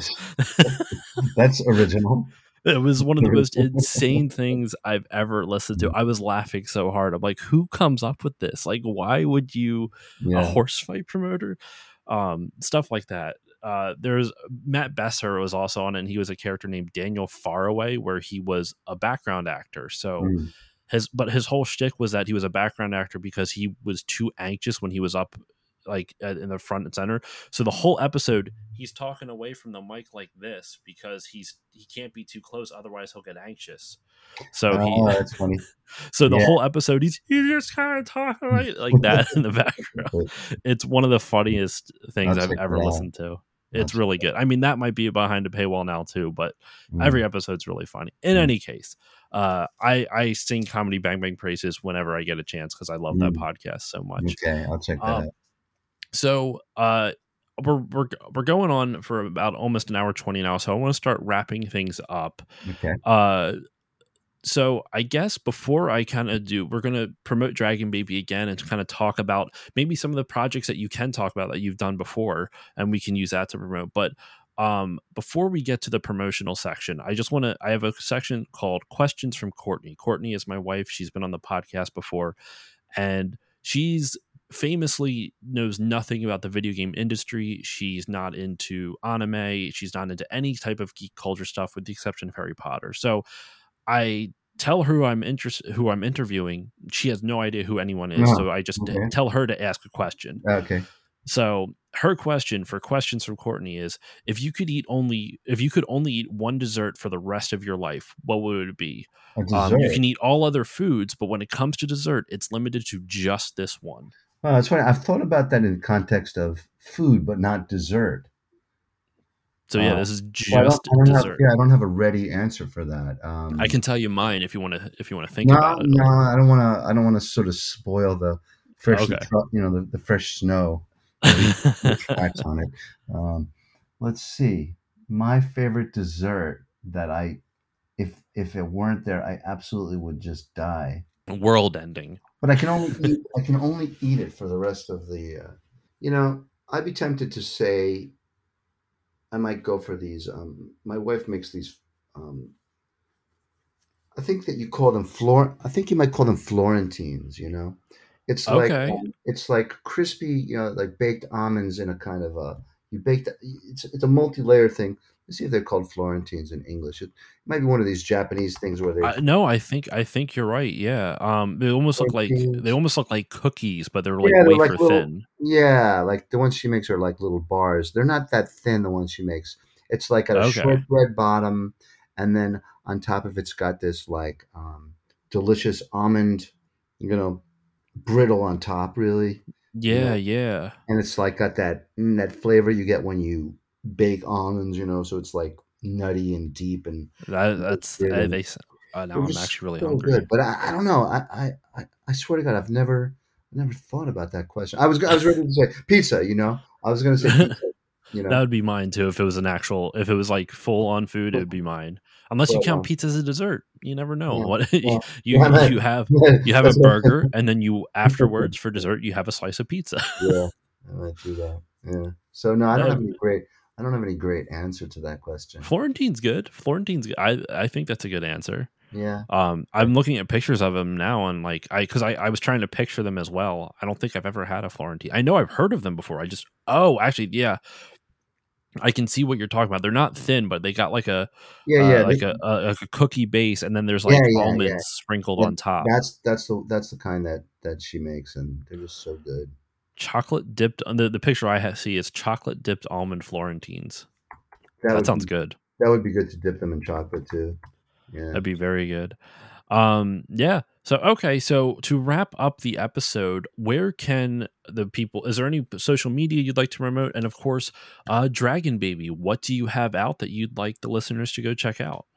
That's original. It was one of the most insane things I've ever listened to. I was laughing so hard. I'm like, who comes up with this? Like, why would you, a Yeah. horse fight promoter? Um, stuff like that. Uh, there's Matt Besser was also on it, and he was a character named Daniel Faraway, where he was a background actor. So Mm. his, but his whole shtick was that he was a background actor because he was too anxious when he was up, like at, in the front and center. So the whole episode, he's talking away from the mic like this because he's he can't be too close, otherwise he'll get anxious. So he, Oh, that's funny. so the Yeah. whole episode, he's he's just kind of talking like, like that in the background. It's one of the funniest things I'll I've check ever it out. listened to. It's That's really good. I mean, that might be behind a paywall now too, but every mm, episode's really funny. In mm, any case, uh, I I sing Comedy Bang Bang praises whenever I get a chance because I love that mm. podcast so much. Okay, I'll check that Um, out. so uh, we're we're we're going on for about almost an hour twenty now, so I want to start wrapping things up. Okay. Uh, so I guess before I kind of do, we're gonna promote Dragon Baby again and kind of talk about maybe some of the projects that you can talk about that you've done before, and we can use that to promote. But um, before we get to the promotional section, I just want to. I have a section called Questions from Courtney. Courtney is my wife. She's been on the podcast before, and she's famously knows nothing about the video game industry. She's not into anime. She's not into any type of geek culture stuff, with the exception of Harry Potter. So I tell her who I'm interested, who I'm interviewing. She has no idea who anyone is, Oh, so I just t- okay. tell her to ask a question. Okay. So her question for questions from Courtney is: if you could eat only, if you could only eat one dessert for the rest of your life, what would it be? A Um, you dessert. can eat all other foods, but when it comes to dessert, it's limited to just this one. Well, that's funny. I've thought about that in context of food, but not dessert. So yeah, Uh, this is well, I don't, just I don't have, dessert. yeah, I don't have a ready answer for that. I Um, can tell you mine if you want to, if you want to think no, about it a no, little. I don't want to. I don't want to sort of spoil the freshly, Okay. tru- you know, the, the fresh snow. You know, leave no tracks on it. Um, let's see. My favorite dessert that I, if if it weren't there, I absolutely would just die. World ending. But I can only eat. I can only eat it for the rest of the. Uh, you know, I'd be tempted to say I might go for these. Um, my wife makes these. Um, I think that you call them Flor. I think you might call them Florentines. You know, it's like Okay. um, it's like crispy, you know, like baked almonds in a kind of a you bake that. It's it's a multi-layer thing. Let's see if they're called Florentines in English. It might be one of these Japanese things where they I, no, I think I think you're right. Yeah. Um, they almost look like they Florentines. almost look like cookies, but they're like Yeah, they're wafer like little. thin. Yeah, like the ones she makes are like little bars. They're not that thin. The ones she makes. It's like at a Okay. shortbread bottom, and then on top of it's got this like um, delicious almond, you know, brittle on top. Really, you Yeah, know, yeah. and it's like got that mm, that flavor you get when you bake almonds. You know, so it's like nutty and deep and That that's roasted, uh, and they. s- Uh, now they're I'm just actually really so hungry. good. But I, I don't know. I, I I I swear to God, I've never never thought about that question. I was I was ready to say pizza. You know, I was going to say That pizza. You know, would be mine too if it was an actual. If it was like full on food, it but, would be mine. Unless you but count um, pizza as a dessert, you never know. yeah, What yeah, you yeah, you man. have Yeah, you have a that's what, burger, and then you afterwards for dessert you have a slice of pizza. yeah, I might do that. Yeah. So no, I don't have That any great. I don't have any great answer to that question. Florentine's good. Florentine's good. I I think that's a good answer. Yeah. Um, Okay. I'm looking at pictures of them now, and like I, because I, I was trying to picture them as well. I don't think I've ever had a Florentine. I know I've heard of them before. I just oh, actually, yeah, I can see what you're talking about. They're not thin, but they got like a, Yeah, uh, yeah, like they- a, a like a cookie base, and then there's yeah, like yeah, yeah. almonds sprinkled Yeah, on top. that's that's the that's the kind that that she makes, and they're just so good. Chocolate dipped. The the picture I ha- see is chocolate dipped almond Florentines. That That would sounds be good. that would be good to dip them in chocolate too. Yeah. That'd be very good. Um, yeah. So okay, so to wrap up the episode, where can the people? Is there any social media you'd like to promote? And of course, uh, Dragon Baby. What do you have out that you'd like the listeners to go check out?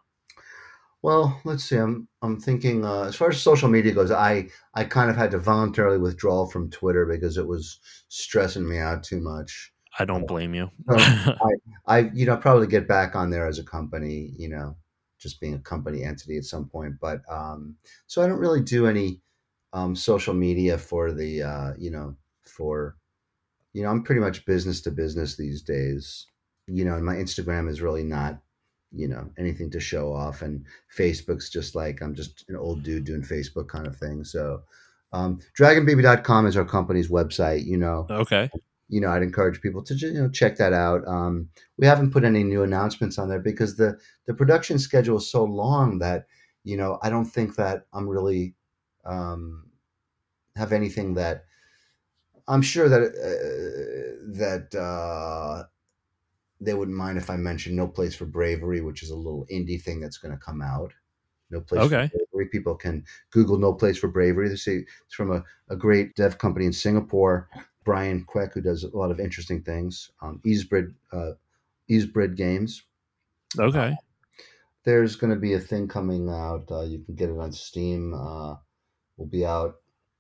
Well, let's see. I'm I'm thinking uh, as far as social media goes, I I kind of had to voluntarily withdraw from Twitter because it was stressing me out too much. I don't blame you. So I I you know probably get back on there as a company, you know, just being a company entity at some point. But um, so I don't really do any um, social media for the uh, you know for you know I'm pretty much business to business these days. You know, and my Instagram is really not you know anything to show off, and Facebook's just like I'm just an old dude doing Facebook kind of thing. So um, dragon baby dot com is our company's website. You know, Okay. you know, I'd encourage people to you know check that out. Um, we haven't put any new announcements on there because the the production schedule is so long that you know I don't think that I'm really um, have anything that I'm sure that uh, that uh, they wouldn't mind if I mentioned No Place for Bravery, which is a little indie thing that's going to come out. No Place for Okay. Bravery. People can Google No Place for Bravery. They see it's from a, a great dev company in Singapore, Brian Queck, who does a lot of interesting things. Um, Easebrid uh, Eastbred Games. Uh, Okay. there's going to be a thing coming out. Uh, you can get it on Steam. Uh, will be out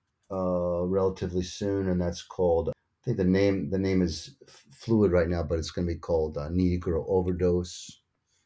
uh, relatively soon, and that's called. I think the name the name is f- fluid right now, but it's going to be called uh, Needy Girl Overdose.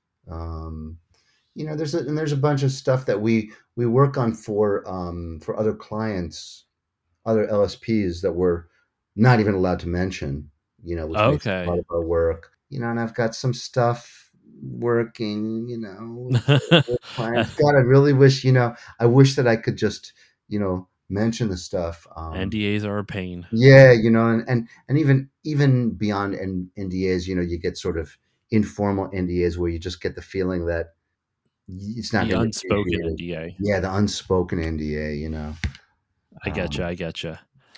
Um, you know, there's a, and there's a bunch of stuff that we we work on for um, for other clients, other L S Ps that we're not even allowed to mention. You know, which makes a lot Okay. of our work. You know, and I've got some stuff working. You know, for other clients. God, I really wish. You know, I wish that I could just you know mention the stuff. N Um, D As are a pain. yeah, you know, and and, and even even beyond N- NDAs, you know, you get sort of informal N D As where you just get the feeling that it's not The going to be unspoken appreciated. N D A. Yeah, the unspoken N D A, you know. I getcha. Um, I getcha.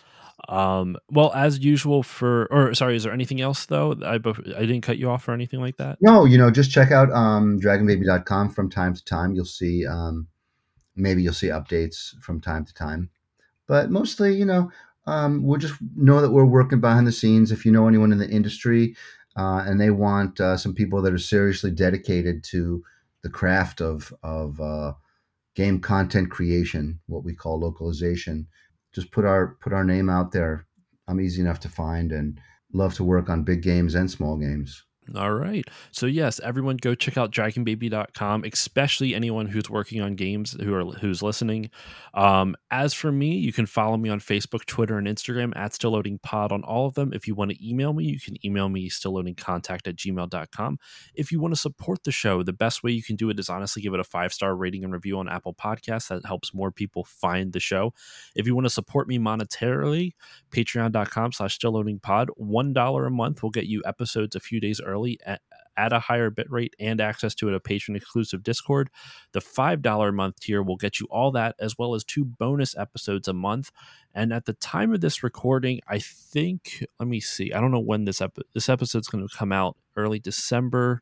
Um, well, as usual for, or sorry, is there anything else though? I bef- I didn't cut you off or anything like that. no, you know, just check out um, dragon baby dot com from time to time. You'll see, um, maybe you'll see updates from time to time. But mostly, you know, um, we'll just know that we're working behind the scenes. If you know anyone in the industry uh, and they want uh, some people that are seriously dedicated to the craft of, of uh, game content creation, what we call localization, just put our put our name out there. I'm easy enough to find and love to work on big games and small games. All right. So yes, everyone go check out dragon baby dot com, especially anyone who's working on games who are who's listening. Um, as for me, you can follow me on Facebook, Twitter, and Instagram at Still Loading Pod on all of them. If you want to email me, you can email me stillloadingcontact at gmail dot com. If you want to support the show, the best way you can do it is honestly give it a five-star rating and review on Apple Podcasts. That helps more people find the show. If you want to support me monetarily, patreon dot com slash still loading pod. one dollar a month will get you episodes a few days early at, at a higher bit rate and access to a patron exclusive Discord. The five dollar a month tier will get you all that as well as two bonus episodes a month. And at the time of this recording, I think, let me see, I don't know when this epi- this episode's going to come out, early December.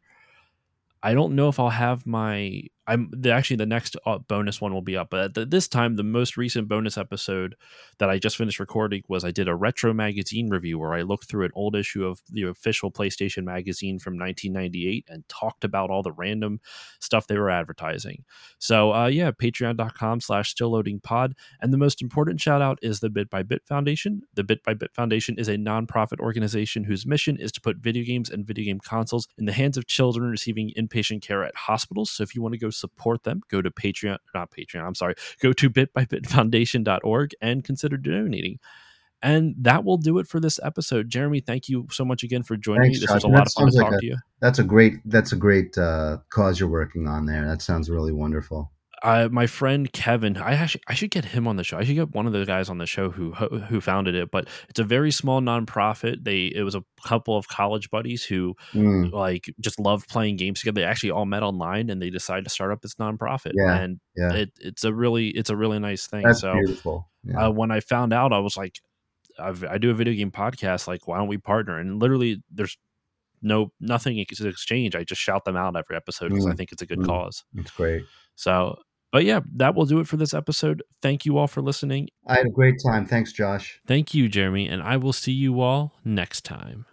I don't know if I'll have my. I'm the, actually the next uh, bonus one will be up, but at the, this time, the most recent bonus episode that I just finished recording was I did a retro magazine review where I looked through an old issue of the official PlayStation magazine from nineteen ninety-eight and talked about all the random stuff they were advertising. So uh, yeah, patreon dot com slash still loading pod. And the most important shout out is the Bit by Bit Foundation. The Bit by Bit Foundation is a nonprofit organization whose mission is to put video games and video game consoles in the hands of children receiving inpatient care at hospitals. So if you want to go support them, go to Patreon, not Patreon, I'm sorry, go to bit by bit foundation dot org and consider donating. And that will do it for this episode. Jeremy, thank you so much again for joining me. Thanks, This was Josh. a And lot that of fun to sounds like talk a to you. that's a great that's a great uh, cause you're working on there. That sounds really wonderful. Uh, my friend Kevin, I actually I should get him on the show. I should get one of the guys on the show who who founded it. But it's a very small nonprofit. They it was a couple of college buddies who Mm, like just loved playing games together. They actually all met online and they decided to start up this nonprofit. yeah, And yeah, it it's a really it's a really nice thing. that's So beautiful. Yeah. uh, when I found out, I was like, I've, I do a video game podcast. Like, why don't we partner? And literally, there's no nothing to exchange. I just shout them out every episode because I Mm, think it's a good mm, cause. that's great. So, but yeah, that will do it for this episode. Thank you all for listening. I had a great time. Thanks, Josh. Thank you, Jeremy, and I will see you all next time.